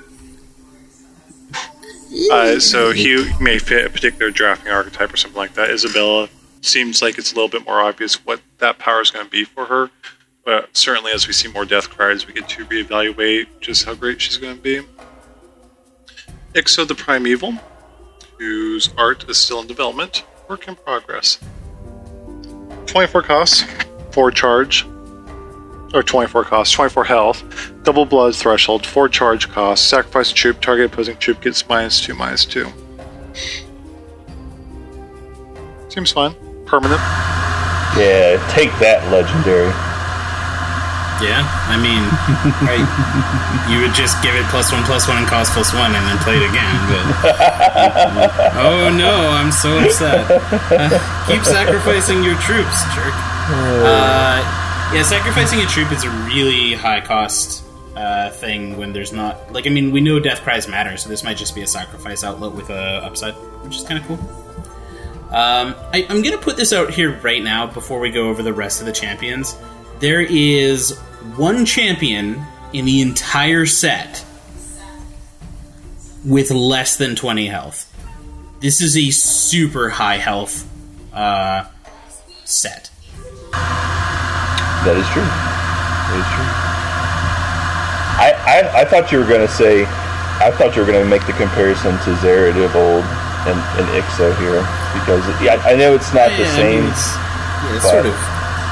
So he may fit a particular drafting archetype or something like that. Isabella seems like it's a little bit more obvious what that power is going to be for her. But certainly as we see more death cards, we get to reevaluate just how great she's going to be. Ixo the Primeval, whose art is still in development. Work in progress. 24 costs, 4 charge, or 24 costs, 24 health, double blood threshold, 4 charge costs, sacrifice a troop, target opposing troop gets -2/-2. Seems fine. Permanent. Yeah, take that, legendary. Yeah, I mean, right, you would just give it +1/+1 and cost +1 and then play it again, but... oh no, I'm so upset. Keep sacrificing your troops, jerk. Yeah, sacrificing a troop is a really high cost thing when there's not... Like, I mean, we know death cries matter, so this might just be a sacrifice outlet with a upside, which is kind of cool. I'm going to put this out here right now before we go over the rest of the champions. There is one champion in the entire set with less than 20 health. This is a super high health set. That is true. I thought you were going to say... I thought you were going to make the comparison to Zared of old and Ixo here. Because, I know it's not the same. It's sort of...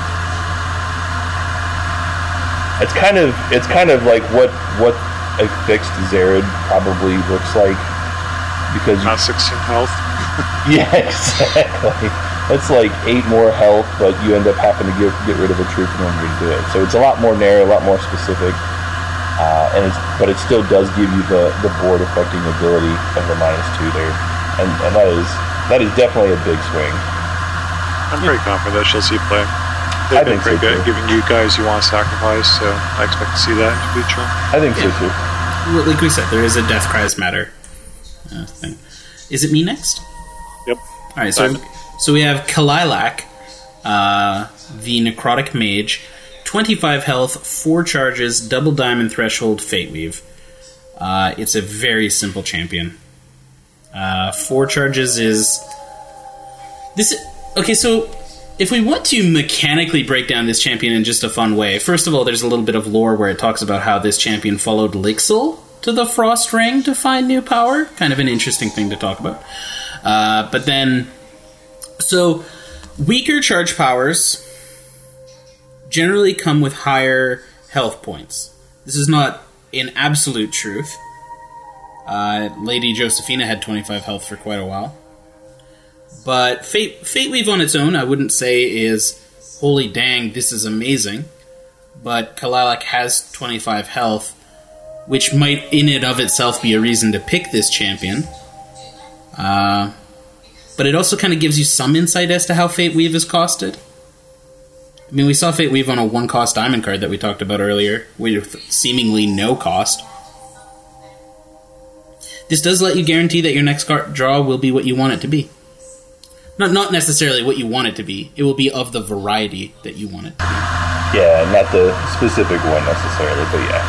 It's kind of like what a fixed Zared probably looks like, because not 16 health. Yeah, exactly. It's like 8 more health, but you end up having to get rid of a troop in order to do it. So it's a lot more narrow, a lot more specific, but it still does give you the board affecting ability of the -2 there, and that is definitely a big swing. I'm very confident that she'll see play. They've been pretty good at giving you guys you want to sacrifice, so I expect to see that in the future. I think so too. Well, like we said, there is a death cries matter thing. Is it me next? Yep. All right, so we have Kalilak, the Necrotic Mage, 25 health, 4 charges, double diamond threshold, Fate Weave. It's a very simple champion. 4 charges is... Okay, so if we want to mechanically break down this champion in just a fun way, first of all, there's a little bit of lore where it talks about how this champion followed Lixil to the Frost Ring to find new power. Kind of an interesting thing to talk about. But then... So, weaker charge powers generally come with higher health points. This is not an absolute truth. Lady Josephina had 25 health for quite a while. But Fate Weave on its own, I wouldn't say is, holy dang, this is amazing. but Kalalak has 25 health, which might in and of itself be a reason to pick this champion. But it also kind of gives you some insight as to how Fate Weave is costed. I mean, we saw Fate Weave on a 1-cost diamond card that we talked about earlier, with seemingly no cost. This does let you guarantee that your next card draw will be what you want it to be. Not necessarily what you want it to be. It will be of the variety that you want it to be. Yeah, not the specific one necessarily, but yeah.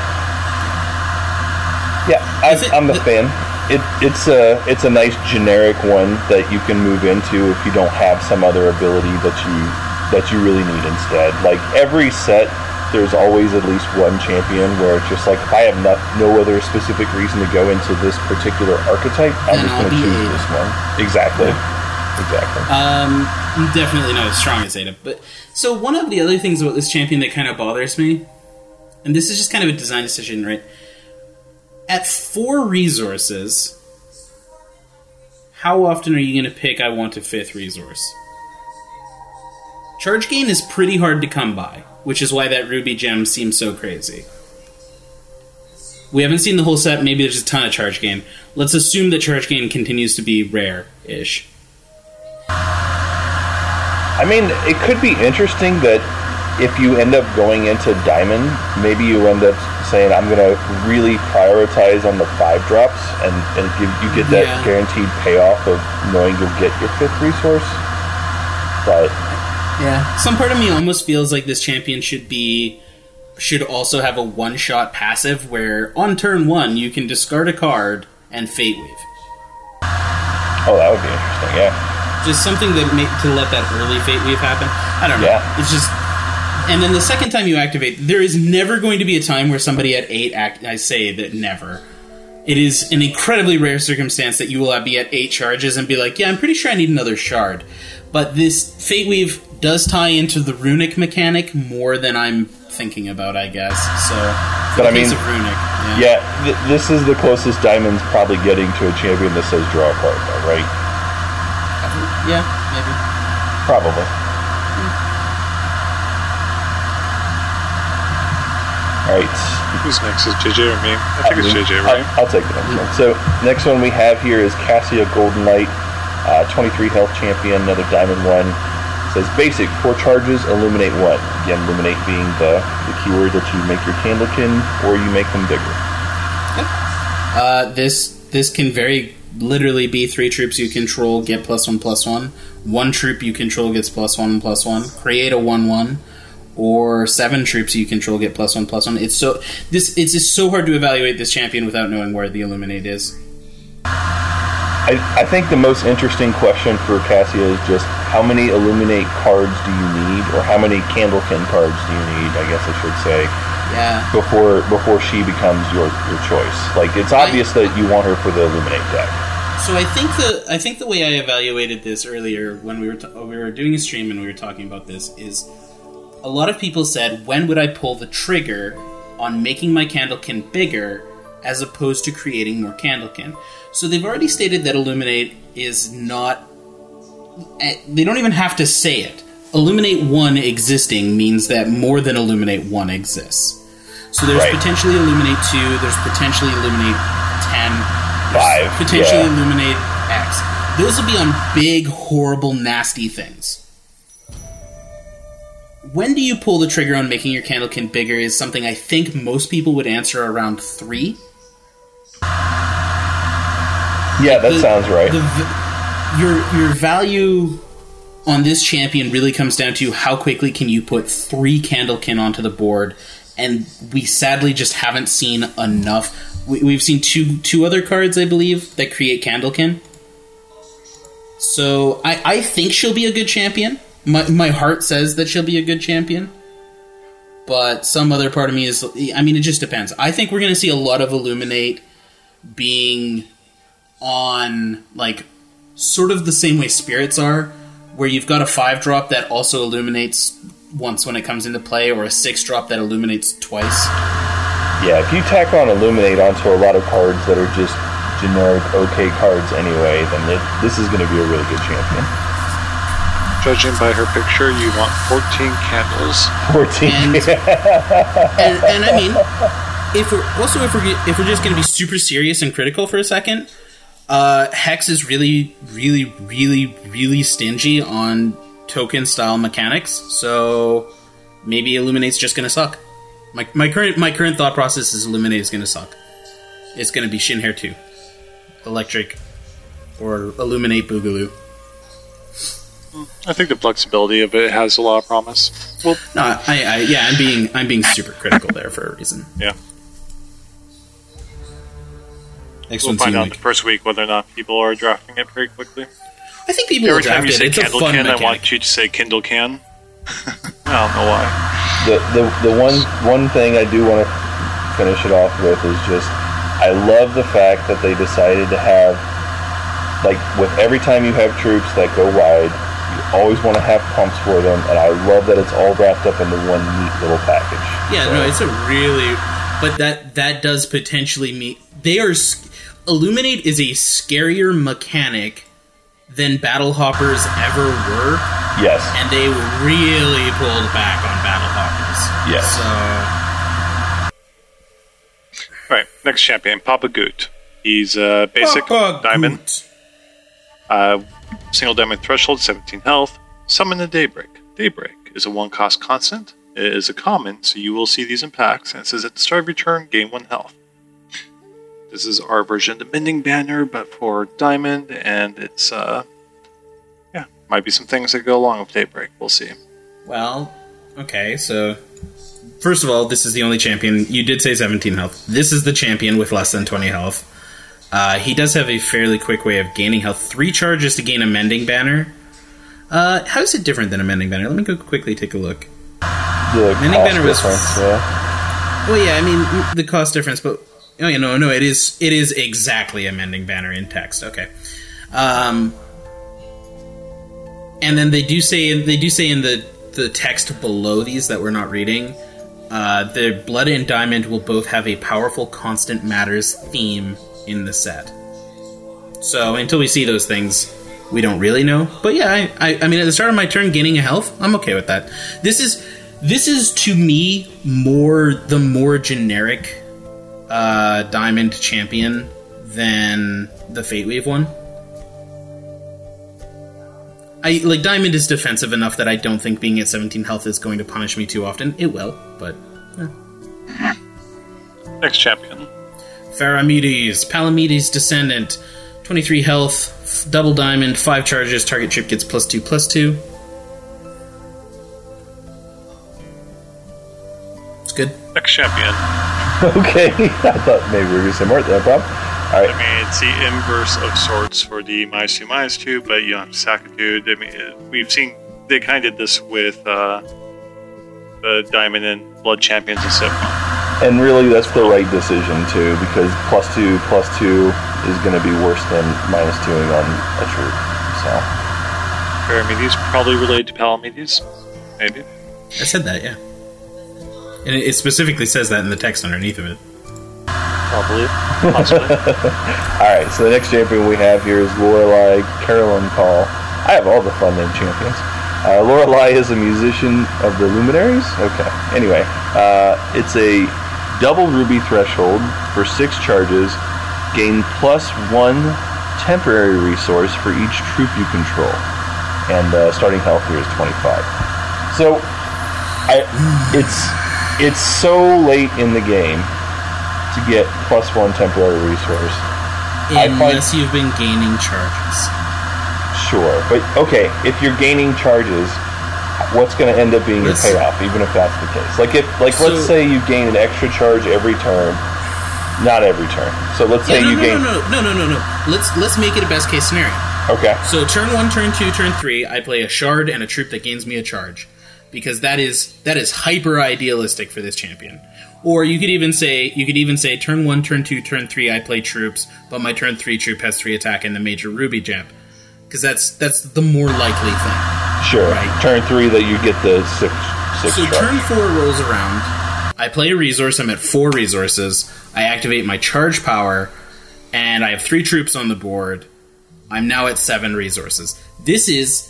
Yeah, I'm a fan. It's a nice generic one that you can move into if you don't have some other ability that you really need instead. Like every set, there's always at least one champion where it's just like, if I have no other specific reason to go into this particular archetype, I'm just going to choose this one. Exactly. Yeah. Exactly. Definitely not as strong as Ada. But so one of the other things about this champion that kind of bothers me, and this is just kind of a design decision, right? At 4 resources, how often are you going to pick I want a 5th resource? Charge gain is pretty hard to come by, which is why that ruby gem seems so crazy. We haven't seen the whole set, maybe there's a ton of charge gain. Let's assume that charge gain continues to be rare-ish. I mean, it could be interesting that if you end up going into Diamond, maybe you end up saying, I'm going to really prioritize on the 5 drops, and you get that guaranteed payoff of knowing you'll get your 5th resource. But yeah, some part of me almost feels like this champion should also have a 1-shot passive where on turn 1 you can discard a card and Fate Weave. Oh, that would be interesting, yeah. Just something to let that early Fate Weave happen. I don't know. Yeah. It's just... And then the second time you activate, there is never going to be a time where somebody at 8... I say that never. It is an incredibly rare circumstance that you will be at 8 charges and be like, yeah, I'm pretty sure I need another shard. But this Fate Weave does tie into the runic mechanic more than I'm thinking about, I guess. So, but I mean, of runic, this is the closest Diamond's probably getting to a champion that says draw a card, though, right? Yeah, maybe. Probably. Alright. Who's next? Is JJ or me? I think it's JJ, right? I'll take the next one. So, next one we have here is Cassia Golden Light, 23 health champion, another diamond one. It says basic, 4 charges, illuminate 1. Again, illuminate being the keyword that you make your Candlekin or you make them bigger. Yep. This can very literally be 3 troops you control get +1/+1. 1 troop you control gets +1/+1. Create a 1/1. Or 7 troops you control get +1/+1. It's just so hard to evaluate this champion without knowing where the Illuminate is. I think the most interesting question for Cassia is just how many Illuminate cards do you need, or how many Candlekin cards do you need, I guess I should say, before she becomes your choice. Like, it's obvious that you want her for the Illuminate deck. So I think the way I evaluated this earlier when we were doing a stream and we were talking about this is, a lot of people said, when would I pull the trigger on making my Candlekin bigger as opposed to creating more Candlekin? So they've already stated that Illuminate is not... They don't even have to say it. Illuminate 1 existing means that more than Illuminate 1 exists. So there's potentially Illuminate 2, there's potentially Illuminate 10, 5, potentially Illuminate X. Those will be on big, horrible, nasty things. When do you pull the trigger on making your Candlekin bigger is something I think most people would answer around 3. Yeah, that sounds right. Your value on this champion really comes down to how quickly can you put 3 Candlekin onto the board, and we sadly just haven't seen enough. We've seen two other cards, I believe, that create Candlekin. So I think she'll be a good champion. My heart says that she'll be a good champion. But some other part of me is... I mean, it just depends. I think we're going to see a lot of Illuminate being on, like, sort of the same way Spirits are, where you've got a 5-drop that also illuminates once when it comes into play, or a 6-drop that illuminates twice. Yeah, if you tack on Illuminate onto a lot of cards that are just generic okay cards anyway, then this is going to be a really good champion. Judging by her picture, you want 14 candles. 14. And I mean, if we're just going to be super serious and critical for a second, Hex is really, really, really, really stingy on token style mechanics. So maybe Illuminate's just going to suck. My current thought process is Illuminate is going to suck. It's going to be Shinhair 2, Electric, or Illuminate Boogaloo. I think the flexibility of it has a lot of promise. Well, no, I'm being super critical there for a reason. Yeah. Next We'll one's find out Unique. the first week whether or not people are drafting it very quickly. I think people will Every time draft you it. say It's a Candle fun Can, mechanic. I want you to say Kindle Can. I don't know why. The one thing I do want to finish it off with is just, I love the fact that they decided to have, like, with every time you have troops that go wide, you always want to have pumps for them, and I love that it's all wrapped up into one neat little package. Yeah, no, it's a really... But that does potentially mean... Illuminate is a scarier mechanic than Battle Hoppers ever were. Yes. And they really pulled back on Battle Hoppers. Yes. So... Alright, next champion, Papa Goot. He's a basic diamond. Single diamond threshold, 17 health. Summon a Daybreak. Daybreak is a 1-cost constant. It is a common, so you will see these in packs. And it says at the start of your turn, gain 1 health. This is our version of the Mending Banner, but for diamond, and it's, might be some things that go along with Daybreak. We'll see. Well, okay, so... First of all, this is the only champion... You did say 17 health. This is the champion with less than 20 health. He does have a fairly quick way of gaining health. 3 charges to gain a Mending Banner. How is it different than a Mending Banner? Let me go quickly take a look. The Mending cost Banner was... difference, yeah. Well, yeah, I mean, the cost difference, but... Oh, yeah, no, it is exactly a Mending Banner in text. Okay. And then they do say in the text below these that we're not reading, the Blood and Diamond will both have a powerful Constant Matters theme in the set. So until we see those things, we don't really know. But yeah, I mean, at the start of my turn, gaining a health, I'm okay with that. This is to me the more generic Diamond champion than the Fate Weave one. Diamond is defensive enough that I don't think being at 17 health is going to punish me too often. It will, but... Next champion. Pharamedes, Palamedes Descendant, 23 health, double diamond, 5 charges, target trip gets +2/+2. It's good. Next champion. Okay, I thought maybe we were going to say more. No problem. All right. I mean, it's the inverse of Swords for the -2/-2, but you don't have to sack a dude. I mean, we've seen... They kind of did this with the Diamond and Blood champions and Sipmon. And really, that's the right decision, too, because +2/+2 is going to be worse than -2ing on a troop. So. Pharamedes probably related to Palamedes. Maybe. I said that, yeah. And it specifically says that in the text underneath of it. Probably. Possibly. Alright, so the next champion we have here is Lorelei Carolyn Call. I have all the fun name champions. Lorelei is a musician of the Luminaries? Okay. Anyway, it's a double ruby threshold for 6 charges. Gain +1 temporary resource for each troop you control. And starting health here is 25. So, it's so late in the game to get +1 temporary resource. Unless you've been gaining charges. Sure, but okay, if you're gaining charges, what's going to end up being your payoff, even if that's the case? Let's say you gain an extra charge every turn. Not every turn. So let's say you gain... No. Let's make it a best case scenario. Okay. So turn 1, turn 2, turn 3, I play a shard and a troop that gains me a charge. Because that is hyper idealistic for this champion. Or you could even say turn 1, turn 2, turn 3, I play troops, but my turn 3 troop has 3 attack and the major ruby jump. Because that's the more likely thing. Sure. Right? Turn 3 that you get the 6 So charge. turn 4 rolls around. I play a resource. I'm at 4 resources. I activate my charge power, and I have 3 troops on the board. I'm now at 7 resources. This is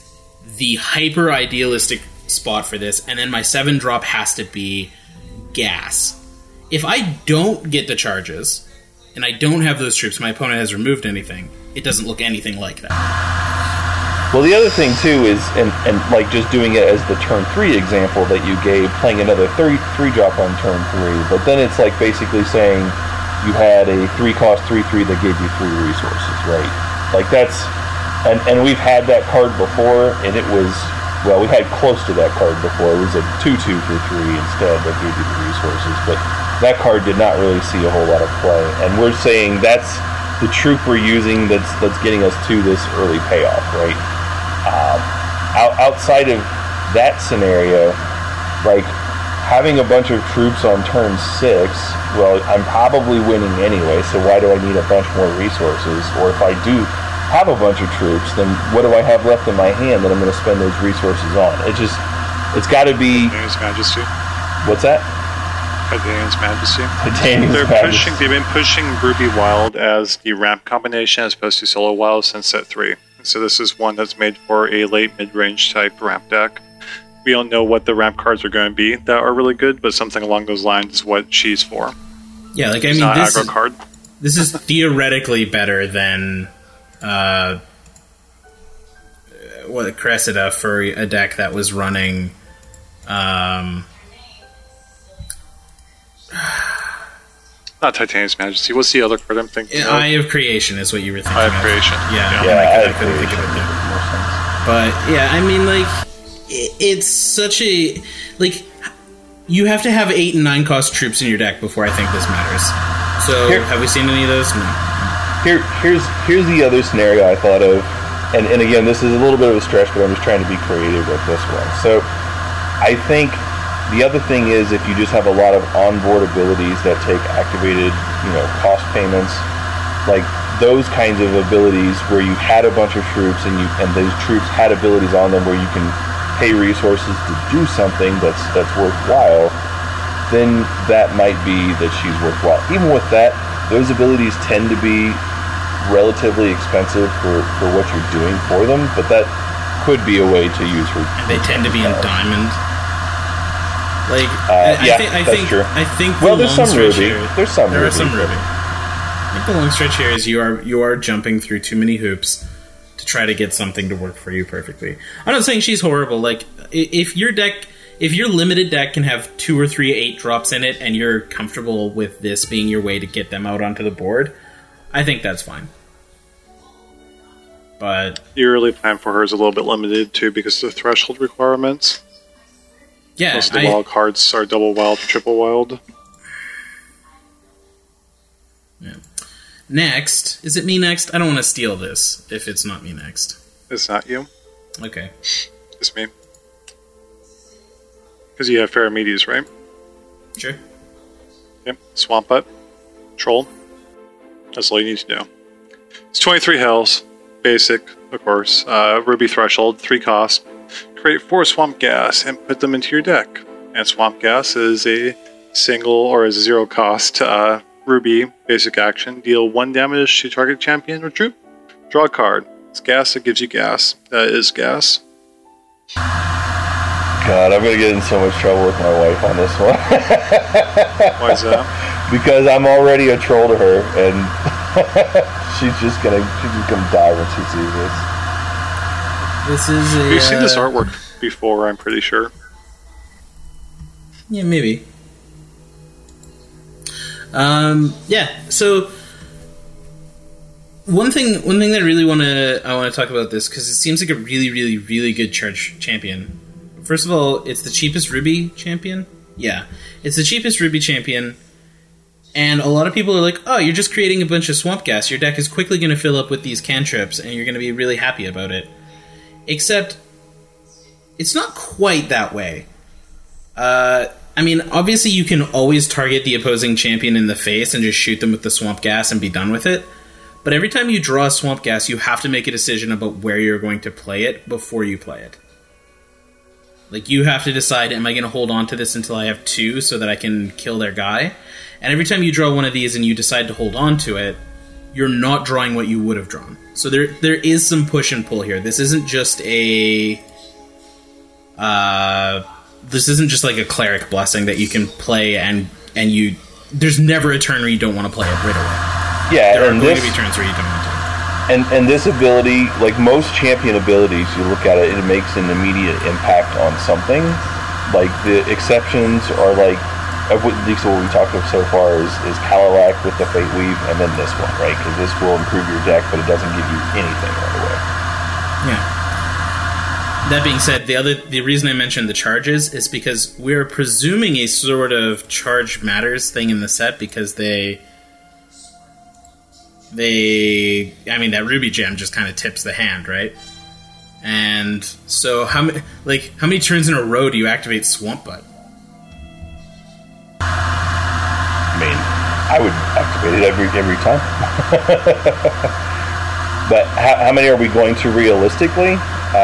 the hyper idealistic spot for this, and then my 7-drop has to be gas. If I don't get the charges, and I don't have those troops, my opponent has removed anything, it doesn't look anything like that. Well, the other thing, too, is, and like just doing it as the turn 3 example that you gave, playing another 3-drop on turn 3, but then it's like basically saying you had a 3-cost 3/3 that gave you 3 resources, right? Like that's, and we've had that card before, and it was, well, we had close to that card before. It was a 2/2 for 3 instead that gave you the resources, but that card did not really see a whole lot of play, and we're saying that's the troop we're using that's getting us to this early payoff, right? Outside of that scenario, like having a bunch of troops on turn 6, well, I'm probably winning anyway, so why do I need a bunch more resources? Or if I do have a bunch of troops, then what do I have left in my hand that I'm going to spend those resources on? It's got to be... Titanium's Majesty. What's that? Titanium's Majesty. Majesty. They've been pushing Ruby Wild as the ramp combination as opposed to Solo Wild since set 3. So this is one that's made for a late mid-range type ramp deck. We don't know what the ramp cards are going to be that are really good, but something along those lines is what she's for. Yeah, like, I it's mean, not aggro card. This is theoretically better than Cressida for a deck that was running not Titanium's Majesty. What's the other card I'm thinking of? Eye of Creation is what you were thinking Eye of Creation. I couldn't think of it there. But, yeah, I mean, like, it's such a... Like, you have to have 8 and 9 cost troops in your deck before I think this matters. So, have we seen any of those? No. Here's the other scenario I thought of, and again, this is a little bit of a stretch, but I'm just trying to be creative with this one. So, I think the other thing is if you just have a lot of onboard abilities that take activated, cost payments, like those kinds of abilities where you had a bunch of troops and those troops had abilities on them where you can pay resources to do something that's worthwhile, then that might be that she's worthwhile. Even with that, those abilities tend to be relatively expensive for what you're doing for them, but that could be a way to use her. And they tend to be in diamond. Like, true. I think there's some Ruby. There are some Ruby. I think the long stretch here is you are jumping through too many hoops to try to get something to work for you perfectly. I'm not saying she's horrible. Like, if your limited deck can have 2 or 3 8-drops in it, and you're comfortable with this being your way to get them out onto the board, I think that's fine. But the early plan for her is a little bit limited too because of the threshold requirements. Yeah, most of the wild cards are double wild or triple wild. Yeah. Next, is it me next? I don't want to steal this if it's not me next. It's not you. Okay. It's me. Because you have Pheromedes, right? Sure. Yep. Swampbutt. Troll. That's all you need to know. It's 23 hells. Basic, of course. Ruby Threshold, 3 cost. Create 4 Swamp Gas and put them into your deck. And Swamp Gas is a single or a 0 cost Ruby basic action. Deal 1 damage to target champion or troop. Draw a card. It's gas that gives you gas. That is gas. God, I'm going to get in so much trouble with my wife on this one. Why is that? Because I'm already a troll to her, and she's just gonna die when she sees this. This is a... You've seen this artwork before, I'm pretty sure. Yeah, maybe. Yeah, so one thing that I want to talk about this, because it seems like a really, really, really good charge champion. First of all, it's the cheapest Ruby champion. Yeah, it's the cheapest Ruby champion. And a lot of people are like, oh, you're just creating a bunch of swamp gas. Your deck is quickly going to fill up with these cantrips, and you're going to be really happy about it. Except, it's not quite that way. I mean, obviously you can always target the opposing champion in the face and just shoot them with the swamp gas and be done with it. But every time you draw a swamp gas, you have to make a decision about where you're going to play it before you play it. Like, you have to decide, am I going to hold on to this until I have 2 so that I can kill their guy? And every time you draw one of these and you decide to hold on to it, you're not drawing what you would have drawn. So there is some push and pull here. This isn't just a this isn't just like a cleric blessing that you can play and you. There's never a turn where you don't want to play it right away. Yeah, there are and going to be turns where you don't want to. And this ability, like most champion abilities, you look at it, it makes an immediate impact on something. Like the exceptions are like, at least what we talked about so far is Kalilak with the Fate Weave, and then this one, right? Because this will improve your deck, but it doesn't give you anything right away. Yeah. That being said, the reason I mentioned the charges is because we're presuming a sort of charge matters thing in the set because I mean, that Ruby Gem just kind of tips the hand, right? And so how many turns in a row do you activate Swamp Butt? I mean, I would activate it every time. But how many are we going to realistically?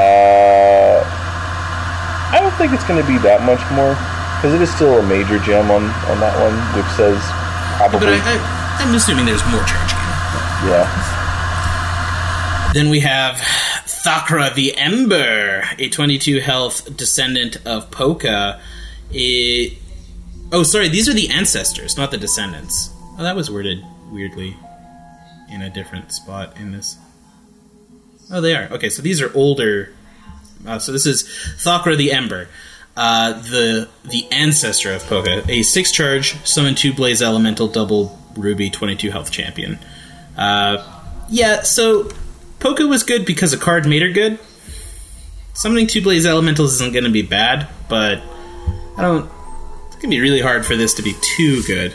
I don't think it's going to be that much more, because it is still a major gem on that one, which says probably... But I'm assuming there's more charge game. Yeah. Then we have Thakra the Ember, a 22 health descendant of Poka. Oh, sorry, these are the ancestors, not the descendants. Oh, that was worded weirdly in a different spot in this. Oh, they are. Okay, so these are older. So this is Thakra the Ember, the ancestor of Poka. A 6 charge, summon 2 Blaze Elemental, double Ruby, 22 health champion. Yeah, so Poka was good because a card made her good. Summoning 2 Blaze Elementals isn't going to be bad, but it's going to be really hard for this to be too good.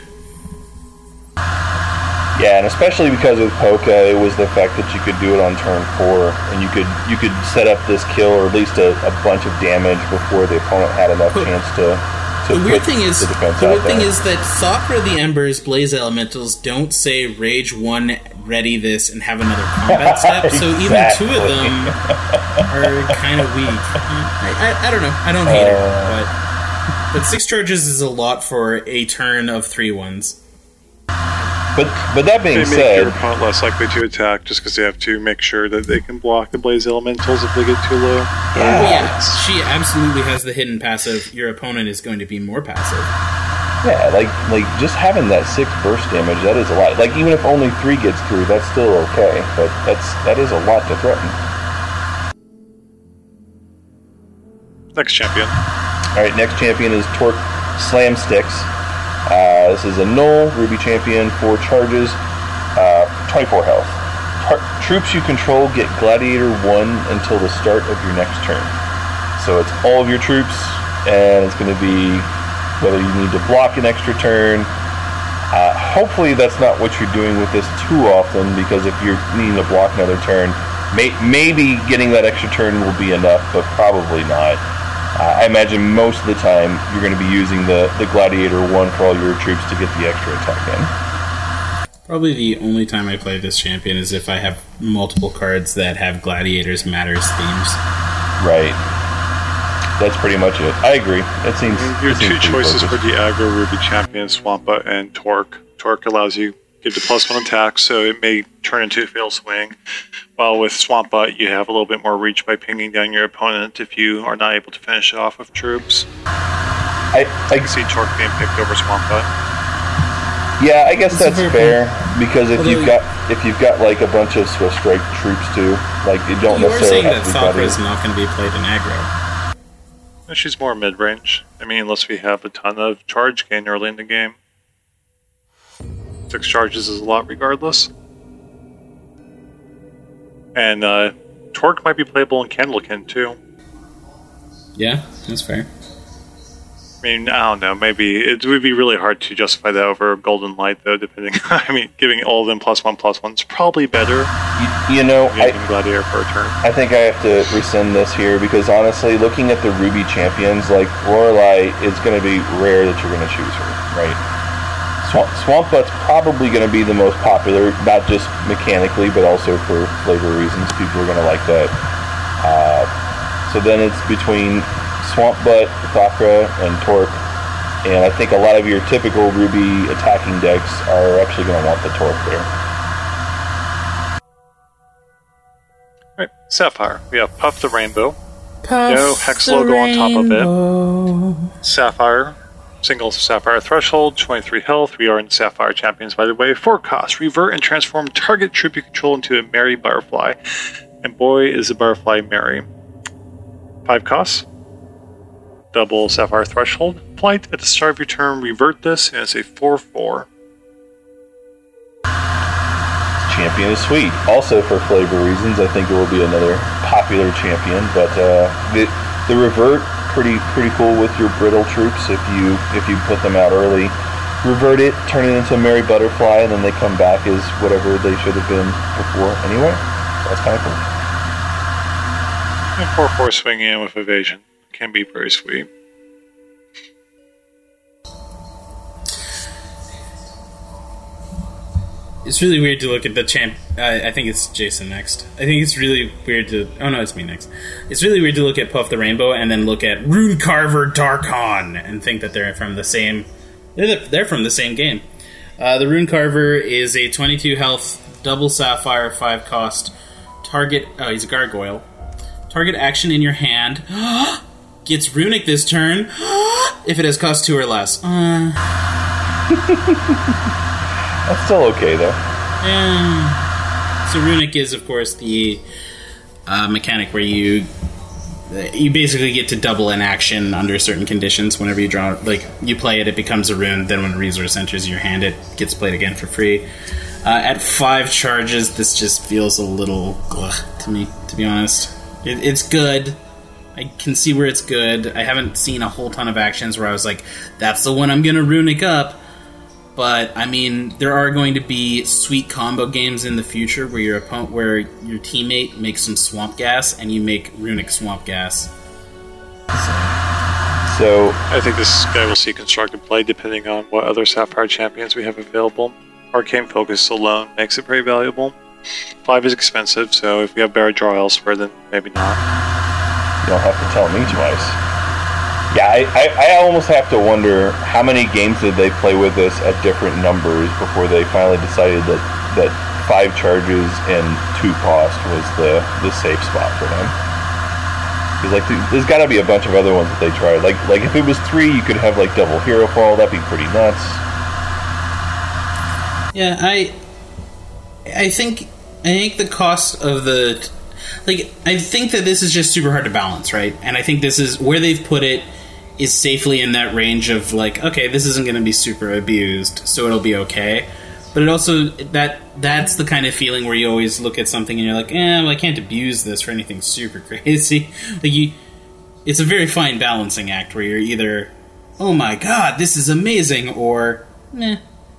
Yeah, and especially because with Poka, it was the fact that you could do it on turn 4, and you could set up this kill, or at least a bunch of damage before the opponent had enough chance to the weird thing is that Thakra the Ember's Blaze Elementals don't say Rage 1, ready this, and have another combat step, so even 2 of them are kind of weak. I don't know. I don't hate it, but 6 charges is a lot for a turn of 3 ones. But that being said, they make your opponent less likely to attack just because they have to make sure that they can block the Blaze Elementals if they get too low. Yeah, she absolutely has the hidden passive. Your opponent is going to be more passive. Yeah, like just having that 6 burst damage, that is a lot. Like even if only 3 gets through, that's still okay. But that is a lot to threaten. Next champion. All right, next champion is Torque Slam Sticks. This is a null Ruby champion, 4 charges, 24 health. Troops you control get Gladiator 1 until the start of your next turn. So it's all of your troops, and it's going to be whether you need to block an extra turn. Hopefully that's not what you're doing with this too often, because if you're needing to block another turn, maybe getting that extra turn will be enough, but probably not. I imagine most of the time you're going to be using the Gladiator 1 for all your troops to get the extra attack in. Probably the only time I play this champion is if I have multiple cards that have Gladiators Matters themes. Right. That's pretty much it. I agree. It seems your 2 choices focused. for the aggro Ruby champion, Swamp Butt and Torque. Torque allows you give the +1 attack, so it may turn into a fail swing. While with Swamp Butt, you have a little bit more reach by pinging down your opponent if you are not able to finish it off with troops. I can see Torque being picked over Swamp Butt. Yeah, I guess that's fair, because if you've got like a bunch of Swift Strike troops too, like you don't necessarily have to be Thakra is not going to be played in aggro. She's more mid-range. I mean, unless we have a ton of charge gain early in the game. 6 charges is a lot regardless. And Torque might be playable in Candlekin too. Yeah, that's fair. I mean, I don't know. Maybe it would be really hard to justify that over Golden Light, though. Depending, I mean, giving all of them +1/+1 is probably better. You know, Gladiator for a turn. I think I have to rescind this here, because honestly, looking at the Ruby champions, like Lorelei, it's going to be rare that you're going to choose her, right? Swamp Butt's probably going to be the most popular, not just mechanically, but also for flavor reasons. People are going to like that. So then it's between Swamp Butt, Thakra, and Torque, and I think a lot of your typical Ruby attacking decks are actually going to want the Torque there. Alright, Sapphire. We have Puff the Rainbow. No hex logo on top of it. Sapphire. Single Sapphire Threshold, 23 health. We are in Sapphire Champions, by the way. 4 costs. Revert and transform target troop you control into a Merry Butterfly. And boy, is the butterfly merry. 5 costs. Double Sapphire Threshold. Flight. At the start of your turn, revert this, and it's a 4/4. Champion is sweet. Also, for flavor reasons, I think it will be another popular champion. But the revert, pretty cool with your brittle troops if you put them out early. Revert it, turn it into a Merry Butterfly, and then they come back as whatever they should have been before anyway. So that's kind of cool. And 4/4 swinging in with evasion can be very sweet. It's really weird to look at the champ. I think it's Jason next. I think it's really weird to. Oh no, it's me next. It's really weird to look at Puff the Rainbow and then look at Rune Carver Darkon and think that they're from the same. They're from the same game. The Rune Carver is a 22 health, double Sapphire, 5 cost. Target. Oh, he's a gargoyle. Target action in your hand gets runic this turn if it has cost 2 or less. That's still okay, though. Yeah. So runic is, of course, the mechanic where you basically get to double an action under certain conditions. Whenever you draw, like, you play it, it becomes a rune. Then when a resource enters your hand, it gets played again for free. At 5 charges, this just feels a little to me, to be honest. It's good. I can see where it's good. I haven't seen a whole ton of actions where I was like, that's the one I'm going to runic up. But, I mean, there are going to be sweet combo games in the future where your teammate makes some swamp gas and you make runic swamp gas. So I think this guy will see constructed play depending on what other Sapphire champions we have available. Arcane Focus alone makes it very valuable. 5 is expensive, so if we have better draw elsewhere, then maybe not. You don't have to tell me twice. Yeah, I almost have to wonder how many games did they play with this at different numbers before they finally decided that 5 charges and 2 cost was the safe spot for them. Because there's got to be a bunch of other ones that they tried. Like if it was 3, you could have like double hero fall. That'd be pretty nuts. Yeah, I think the cost of the I think that this is just super hard to balance, right? And I think this is where they've put it is safely in that range of like, okay, this isn't going to be super abused, so it'll be okay. But it also that's the kind of feeling where you always look at something and you're like, well, I can't abuse this for anything super crazy. It's a very fine balancing act where you're either, oh my god, this is amazing, or meh.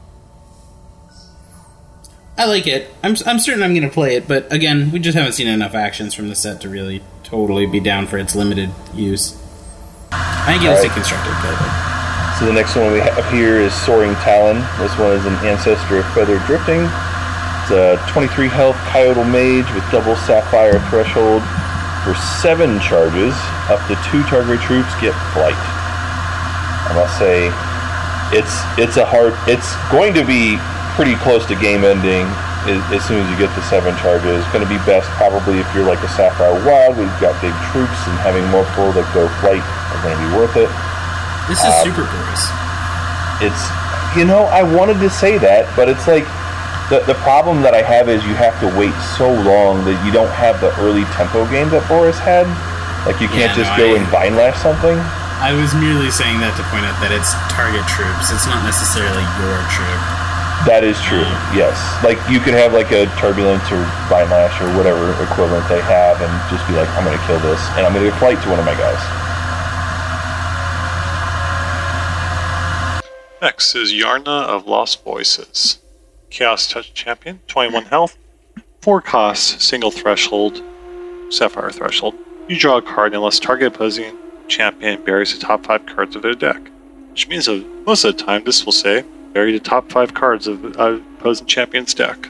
I like it. I'm certain I'm going to play it, but again, we just haven't seen enough actions from the set to really totally be down for its limited use. I think it'll see constructed play, though. So the next one we have here is Soaring Talon. This one is an Ancestor of Feather Drifting. It's a 23 health Coyotal Mage with double Sapphire Threshold. For 7 charges, up to 2 target troops get Flight. I must say, it's going to be pretty close to game ending as soon as you get the 7 charges. It's going to be best probably if you're like a Sapphire Wild. We've got big troops, and having multiple that go Flight are going to be worth it. This is super gross. It's, I wanted to say that, but it's like the problem that I have is you have to wait so long that you don't have the early tempo game that Boris had. Like you can't go and Vine Lash something. I was merely saying that to point out that it's target troops. It's not necessarily your troop. That is true, yes. Like, you could have, like, a Turbulence or Vine Lash or whatever equivalent they have and just be like, I'm going to kill this, and I'm going to give Flight to one of my guys. Next is Yarna of Lost Voices. Chaos Touch Champion, 21 health, 4 costs, single threshold, Sapphire Threshold. You draw a card unless target opposing champion buries the top 5 cards of their deck. Which means that most of the time this will say, bury the top 5 cards of opposing champion's deck.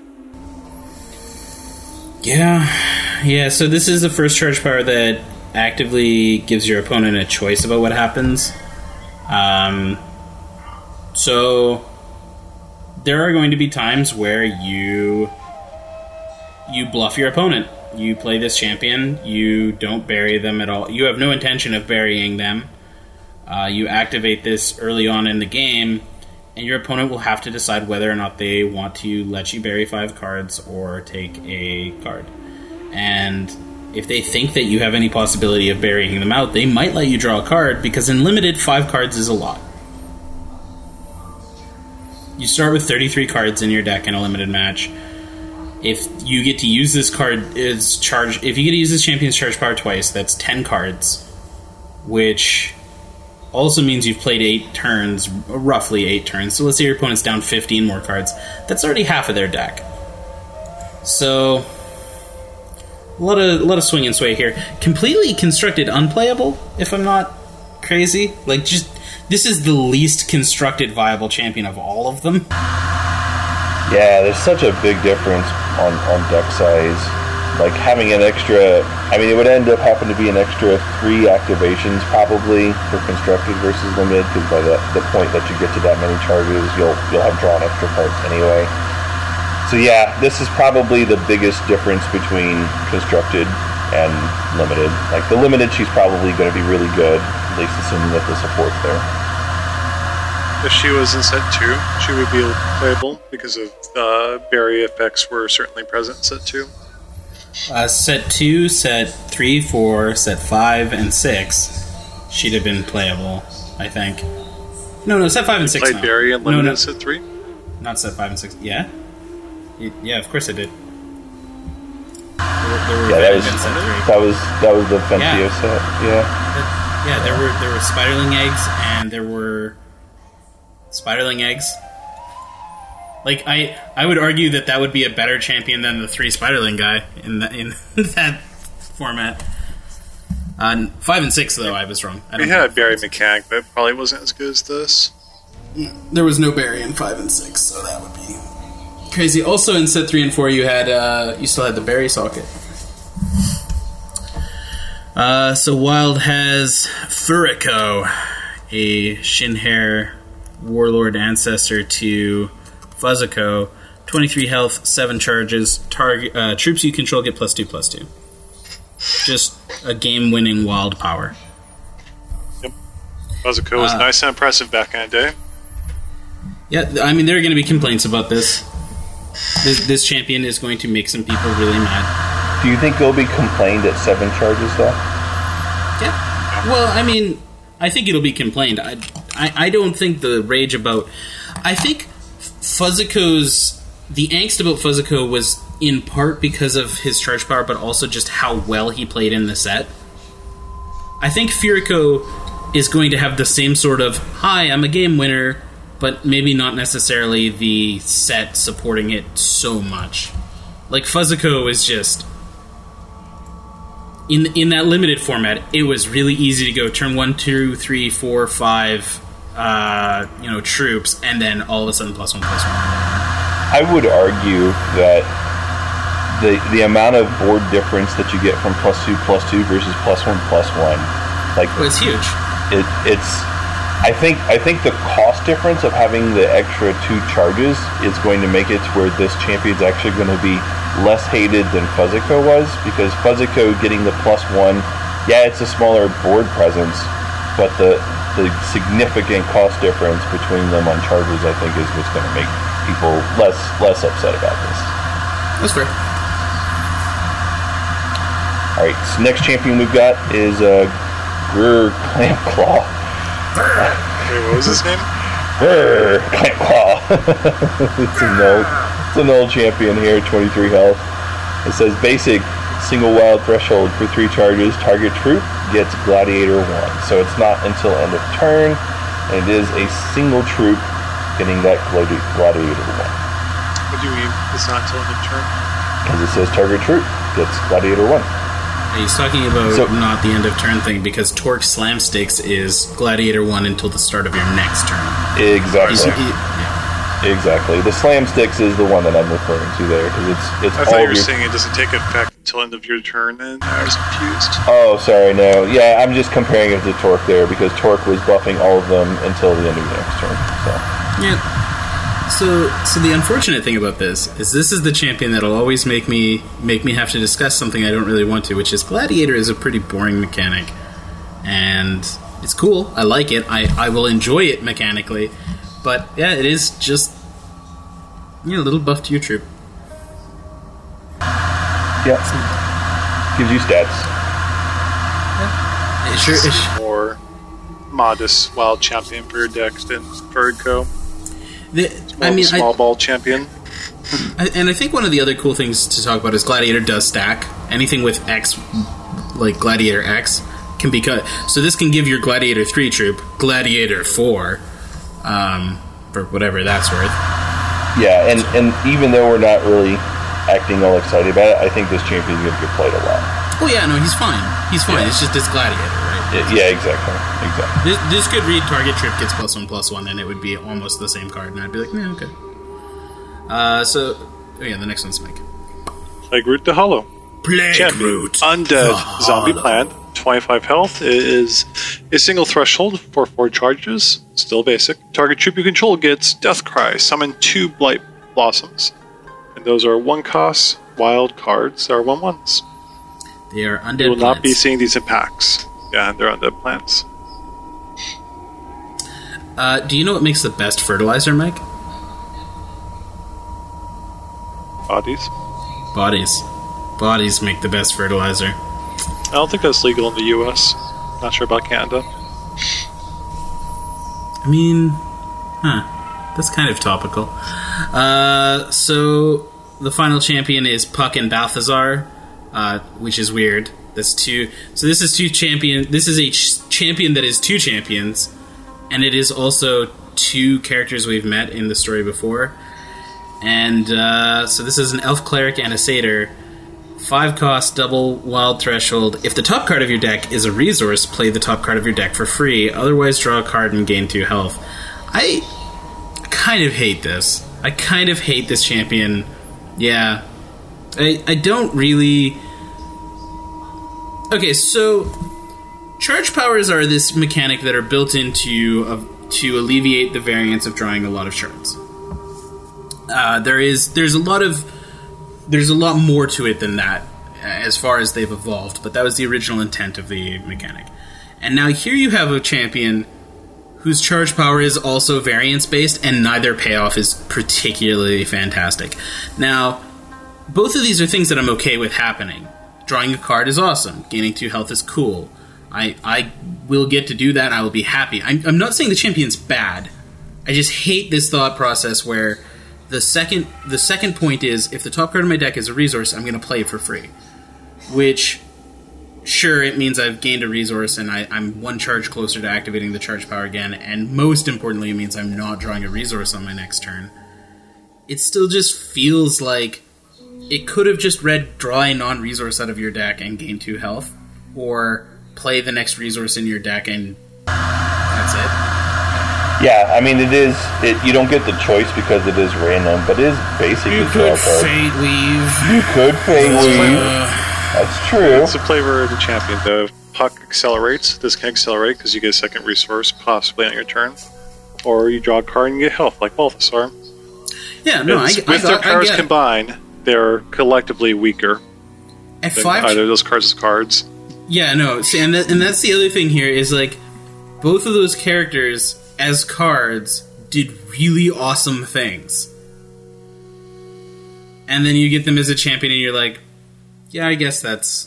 Yeah, so this is the first charge power that actively gives your opponent a choice about what happens. So there are going to be times where you bluff your opponent. You play this champion, you don't bury them at all. You have no intention of burying them. You activate this early on in the game, and your opponent will have to decide whether or not they want to let you bury 5 cards or take a card. And if they think that you have any possibility of burying them out, they might let you draw a card, because in Limited, 5 cards is a lot. You start with 33 cards in your deck in a Limited match. If you get to use this card is charge. If you get to use this champion's charge power twice, that's 10 cards, which also means you've played 8 turns, roughly 8 turns. So let's say your opponent's down 15 more cards. That's already half of their deck. So a lot of swing and sway here. Completely constructed unplayable, if I'm not crazy. Like, just this is the least constructed viable champion of all of them. Yeah, there's such a big difference on deck size. Like, having an extra... I mean, it would end up having to be an extra 3 activations, probably, for Constructed versus Limited, because by the point that you get to that many charges, you'll have drawn extra cards anyway. So yeah, this is probably the biggest difference between Constructed and Limited. Like, the Limited, she's probably going to be really good, at least assuming that the support's there. If she was in set 2, she would be playable because of berry effects were certainly present in set 2. Set 2, set 3, 4, set 5, and 6, she'd have been playable, I think. No, set 5 and 6. Played berry and limited in set 3? Not set 5 and 6. Yeah? Yeah, of course I did. There were that was the Fentio set. Yeah, there were Spiderling eggs, and there were Spiderling eggs. Like, I would argue that would be a better champion than the 3 Spiderling guy in that format. 5 and 6, though, I was wrong. We had a berry mechanic, but it probably wasn't as good as this. There was no berry in 5 and 6, so that would be crazy. Also, in set 3 and 4, you still had the berry socket. So Wild has Furiko, a Shinhair Warlord ancestor to Fuzzico, 23 health, 7 charges. Target troops you control get +2/+2. Just a game-winning wild power. Yep. Fuzzico was nice and impressive back in the day. Yeah, I mean, there are going to be complaints about this. This champion is going to make some people really mad. Do you think it'll be complained at 7 charges, though? Yeah. Well, I mean, I think it'll be complained. I don't think the rage about... I think Fuzzico's... The angst about Fuzzico was in part because of his charge power, but also just how well he played in the set. I think Furiko is going to have the same sort of, hi, I'm a game winner, but maybe not necessarily the set supporting it so much. Like, Fuzzico is just... In that limited format, it was really easy to go turn 1, 2, 3, 4, 5, troops, and then all of a sudden +1/+1. I would argue that the amount of board difference that you get from +2/+2 versus +1/+1, like, it's huge. I think the cost difference of having the extra 2 charges is going to make it to where this champion's actually going to be less hated than Fuzzico was, because Fuzzico getting the +1, yeah, it's a smaller board presence, but the significant cost difference between them on charges, I think, is what's going to make people less upset about this. That's fair. Alright, so next champion we've got is Grr Clampclaw. Wait, what was his name? Grr Clampclaw. It's an old champion here, 23 health. It says basic, single wild threshold for 3 charges, target troop gets Gladiator 1. So it's not until end of turn, and it is a single troop getting that Gladiator 1. What do you mean it's not until end of turn? Because it says target troop gets Gladiator 1. He's talking about not the end of turn thing, because Torque Slam Sticks is Gladiator 1 until the start of your next turn. Exactly. Exactly. The Slam Sticks is the one that I'm referring to there, because it's. I thought you were saying it doesn't take effect until end of your turn, and I was confused. Oh, sorry, no. Yeah, I'm just comparing it to Torque there, because Torque was buffing all of them until the end of your next turn. So. Yeah. So the unfortunate thing about this is the champion that'll always make me have to discuss something I don't really want to, which is Gladiator is a pretty boring mechanic, and it's cool. I like it. I will enjoy it mechanically, but yeah, it is just a little buff to your troop. Yeah, gives you stats. Yeah. It sure. More modest wild champion for your deck than Verdco. Small ball champion. And I think one of the other cool things to talk about is Gladiator does stack. Anything with X, like Gladiator X, can be cut. So this can give your Gladiator 3 troop Gladiator 4, for whatever that's worth. Yeah, and even though we're not really acting all excited about it, I think this champion is going to get played a lot. Oh yeah, no, he's fine. He's fine. Yeah. It's just this Gladiator, right? Yeah, exactly. This could read target trip gets +1/+1, and it would be almost the same card, and I'd be like, yeah, okay. The next one's Mike. Plague-Root the Hollow. Plague-Root. Undead zombie plant. 25 health. It is a single threshold for 4 charges. Still basic. Target troop you control gets Deathcry. Summon 2 Blight Blossoms. And those are 1 cost wild cards. They are 1/1s. They are undead. You will plants. not be seeing these in packs. Yeah, they're undead plants. Do you know what makes the best fertilizer, Mike? Bodies make the best fertilizer. I don't think that's legal in the US. Not sure about Canada. I mean, that's kind of topical. So the final champion is Puck and Balthazar, which is weird. That's 2. So this is 2 champion. This is a champion that is 2 champions, and it is also 2 characters we've met in the story before. And so this is an elf cleric and a satyr. 5 cost, double wild threshold. If the top card of your deck is a resource, play the top card of your deck for free. Otherwise, draw a card and gain 2 health. I kind of hate this. I kind of hate this champion. Yeah. I don't really... Okay, so charge powers are this mechanic that are built into to alleviate the variance of drawing a lot of shards. There's a lot more to it than that, as far as they've evolved, but that was the original intent of the mechanic. And now here you have a champion whose charge power is also variance-based, and neither payoff is particularly fantastic. Now, both of these are things that I'm okay with happening. Drawing a card is awesome. Gaining 2 health is cool. I will get to do that, and I will be happy. I'm not saying the champion's bad. I just hate this thought process where the second point is, if the top card of my deck is a resource, I'm going to play it for free. Which, sure, it means I've gained a resource, and I'm 1 charge closer to activating the charge power again, and most importantly, it means I'm not drawing a resource on my next turn. It still just feels like it could have just read draw a non-resource out of your deck and gain 2 health, or play the next resource in your deck and that's it. Yeah, I mean, you don't get the choice because it is random, but it is basically You could Fate Weave. You could Fate Weave. That's true. It's the flavor of the champion, though. Puck accelerates. This can accelerate because you get a second resource, possibly on your turn. Or you draw a card and you get health, like Balthasar. Yeah, no, with their powers combined, they're collectively weaker than either of those cards as cards. Yeah, no, see, and that's the other thing here, is like, both of those characters as cards did really awesome things. And then you get them as a champion and you're like, yeah, I guess that's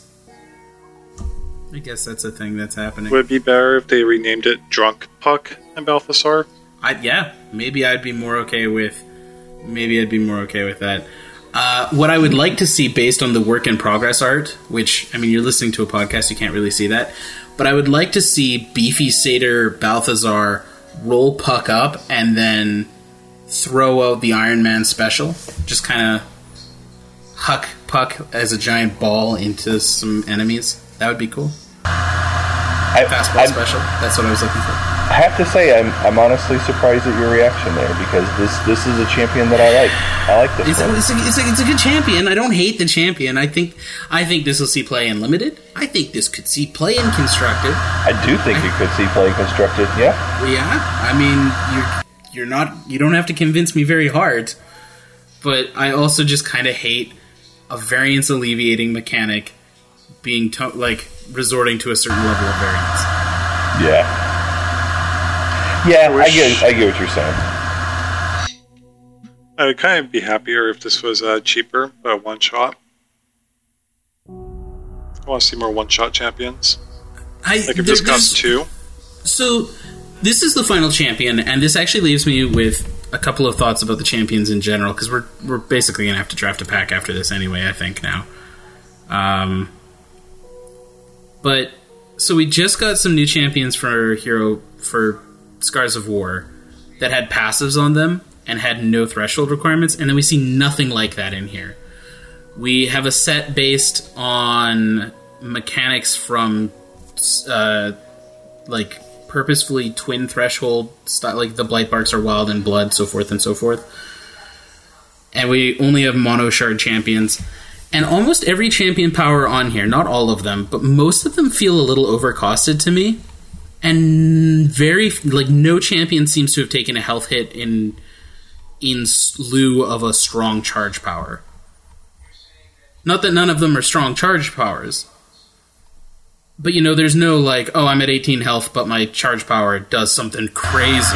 a thing that's happening. Would it be better if they renamed it Drunk Puck and Balthasar? Maybe I'd be more okay with that. What I would like to see based on the work in progress art, which, I mean, you're listening to a podcast, you can't really see that, but I would like to see Beefy Satyr Balthazar roll Puck up and then throw out the Iron Man special. Just kind of huck Puck as a giant ball into some enemies. That would be cool. Fastball special. That's what I was looking for. I have to say, I'm honestly surprised at your reaction there, because this is a champion that I like. I like this one. It's a good champion. I don't hate the champion. I think this will see play in Limited. I think this could see play in Constructed. I do think it could see play in Constructed, yeah. Yeah, I mean, you don't have to convince me very hard. But I also just kind of hate a variance alleviating mechanic being resorting to a certain level of variance. Yeah. Yeah, I get what you're saying. I would kind of be happier if this was cheaper, but one shot. I want to see more one-shot champions. If this costs 2. So, this is the final champion, and this actually leaves me with a couple of thoughts about the champions in general, because we're basically going to have to draft a pack after this anyway, I think, now. But, so we just got some new champions for Scars of War that had passives on them and had no threshold requirements, and then we see nothing like that in here. We have a set based on mechanics from purposefully twin threshold style, like the Blightbarks are wild and blood, so forth and so forth. And we only have mono shard champions. And almost every champion power on here, not all of them, but most of them feel a little overcosted to me. And no champion seems to have taken a health hit in lieu of a strong charge power. Not that none of them are strong charge powers. But, there's no, I'm at 18 health, but my charge power does something crazy.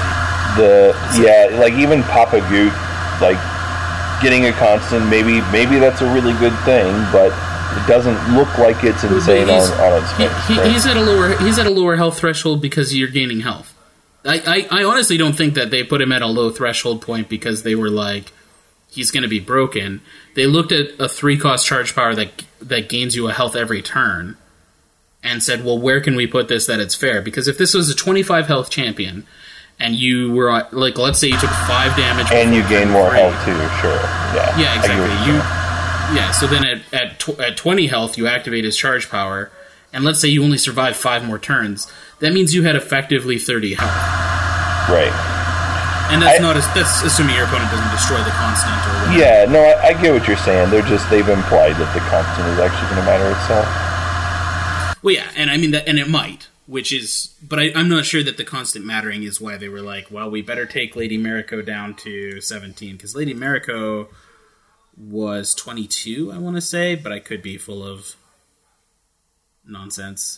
Even Papa Goot, getting a constant, maybe that's a really good thing, but it doesn't look like it's insane on its face. He's at a lower health threshold because you're gaining health. I honestly don't think that they put him at a low threshold point because they were he's going to be broken. They looked at a 3-cost charge power that gains you a health every turn, and said, well, where can we put this that it's fair? Because if this was a 25 health champion, and you were, let's say you took 5 damage... And you gain more health too, sure. Yeah, yeah, exactly. So then at 20 health, you activate his charge power, and let's say you only survive 5 more turns. That means you had effectively 30 health. Right. And that's assuming your opponent doesn't destroy the constant or whatever. Yeah, no, I get what you're saying. They've implied that the constant is actually going to matter itself. Well, yeah, and I mean that, and it might, but I'm not sure that the constant mattering is why they were we better take Lady Mariko down to 17, because Lady Mariko was 22, I want to say, but I could be full of nonsense.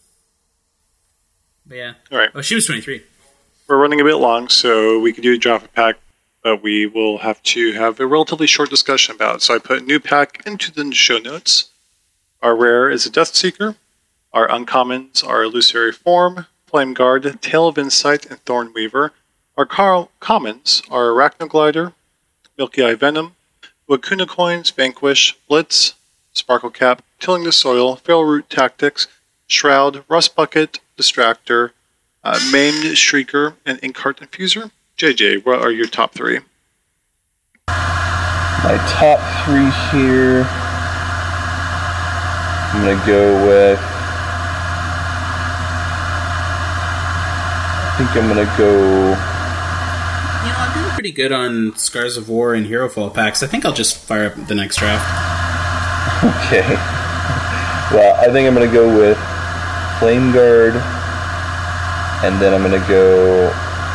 But yeah. All right. Oh, she was 23. We're running a bit long, so we could do a draft a pack, but we will have to have a relatively short discussion about it. So I put a new pack into the show notes. Our rare is a Deathseeker. Our uncommons are Illusory Form, Flame Guard, Tail of Insight, and Thornweaver. Our commons are Arachnoglider, Milky Eye Venom, Wakuna Coins, Vanquish, Blitz, Sparkle Cap, Tilling the Soil, Feral Root Tactics, Shroud, Rust Bucket, Distractor, Maimed Shrieker, and Inkheart Infuser. JJ, what are your top 3? My top 3 here, I'm going to go with... I think I'm going to go... I'm doing pretty good on Scars of War and Hero Fall packs. I think I'll just fire up the next draft. Okay. Well, I think I'm going to go with Flame Guard, and then I'm going to go...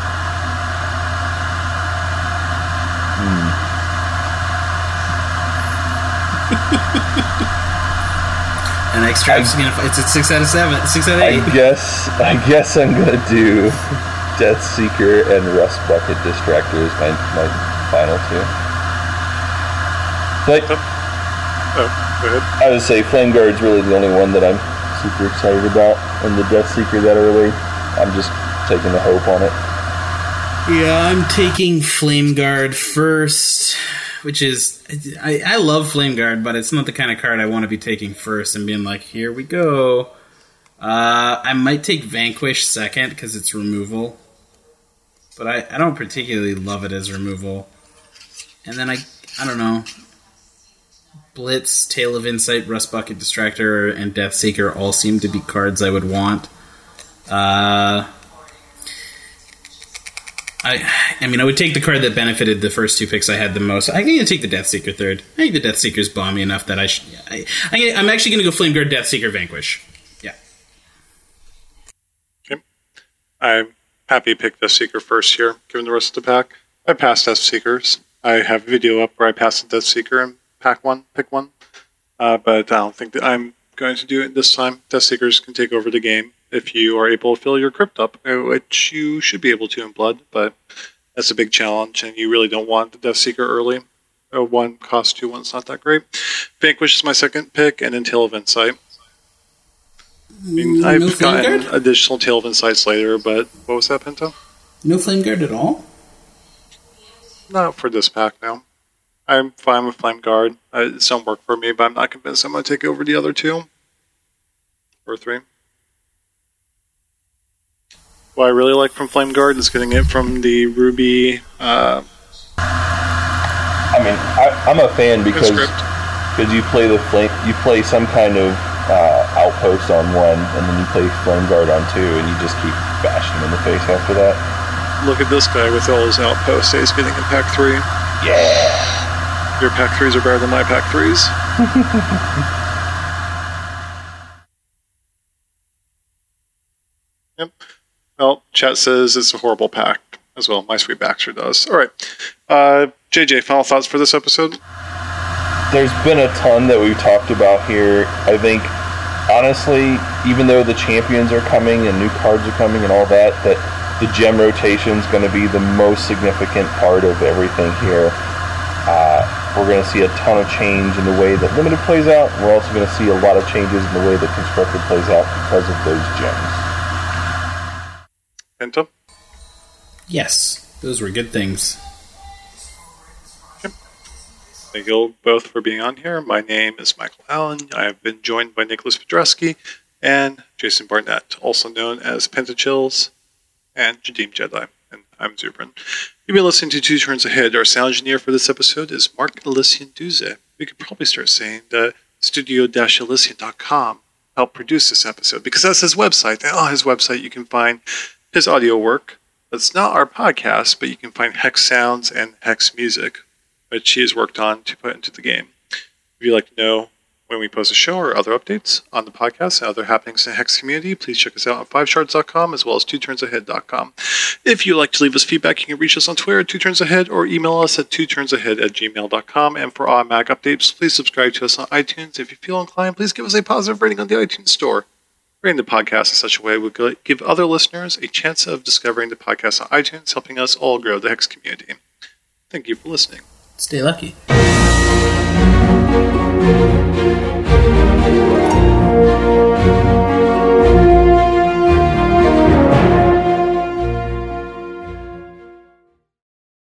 The next draft's it's at 6 out of 7, 6 out of 8. I guess I'm gonna do Deathseeker and Rust Bucket Distractor as my final 2. Go ahead. I would say Flame Guard's really the only one that I'm super excited about, and the Deathseeker that early, I'm just taking the hope on it. Yeah, I'm taking Flame Guard first, which is... I love Flame Guard, but it's not the kind of card I want to be taking first and being here we go. I might take Vanquish second, because it's removal. But I don't particularly love it as removal. And then I don't know. Blitz, Tail of Insight, Rust Bucket Distractor, and Deathseeker all seem to be cards I would want. I would take the card that benefited the first 2 picks I had the most. I'm going to take the Deathseeker third. I think the Deathseeker's bomby enough that I'm actually going to go Flame Guard, Deathseeker, Vanquish. Yeah. Okay. I'm happy pick Death Seeker first here, given the rest of the pack. I passed Death Seekers. I have a video up where I passed the Death Seeker in pick one. But I don't think that I'm going to do it this time. Death Seekers can take over the game if you are able to fill your crypt up, which you should be able to in Blood, but that's a big challenge, and you really don't want the Death Seeker early. 1 cost 2, 1's not that great. Vanquish is my second pick, and then Tale of Insight. I mean, I've gotten additional Tale of Insights later, but what was that, Pinto? No Flame Guard at all? Not for this pack, no. I'm fine with Flame Guard. It don't work for me, but I'm not convinced I'm going to take over the other 2. Or 3. What I really like from Flame Guard is getting it from the Ruby... I mean, I'm a fan because you play you play some kind of outpost on 1, and then you play Flame Guard on 2, and you just keep bashing him in the face after that. Look at this guy with all his outposts. He's getting in pack 3. Yeah! Your pack 3s are better than my pack 3s. Yep. Well, chat says it's a horrible pack as well. My sweet Baxter does. All right. JJ, final thoughts for this episode? There's been a ton that we've talked about here. I think, honestly, even though the champions are coming and new cards are coming and all that, that the gem rotation is going to be the most significant part of everything here. We're going to see a ton of change in the way that Limited plays out. We're also going to see a lot of changes in the way that Constructed plays out because of those gems. Pinto? Yes, those were good things. Thank you both for being on here. My name is Michael Allen. I have been joined by Nicholas Podreski and Jason Barnett, also known as Pentachills and Jadeem Jedi. And I'm Zubrin. You've been listening to Two Turns Ahead. Our sound engineer for this episode is Mark Elysian Duze. We could probably start saying that studio-elysian.com helped produce this episode, because that's his website. And on his website you can find his audio work. That's not our podcast, but you can find Hex sounds and Hex music, which he has worked on to put into the game. If you'd like to know when we post a show or other updates on the podcast and other happenings in the Hex community, please check us out on 5shards.com as well as twoturnsahead.com. If you'd like to leave us feedback, you can reach us on Twitter at 2turnsahead or email us at twoturnsahead@gmail.com. And for automatic updates, please subscribe to us on iTunes. If you feel inclined, please give us a positive rating on the iTunes store. Rating the podcast in such a way will give other listeners a chance of discovering the podcast on iTunes, helping us all grow the Hex community. Thank you for listening. Stay lucky.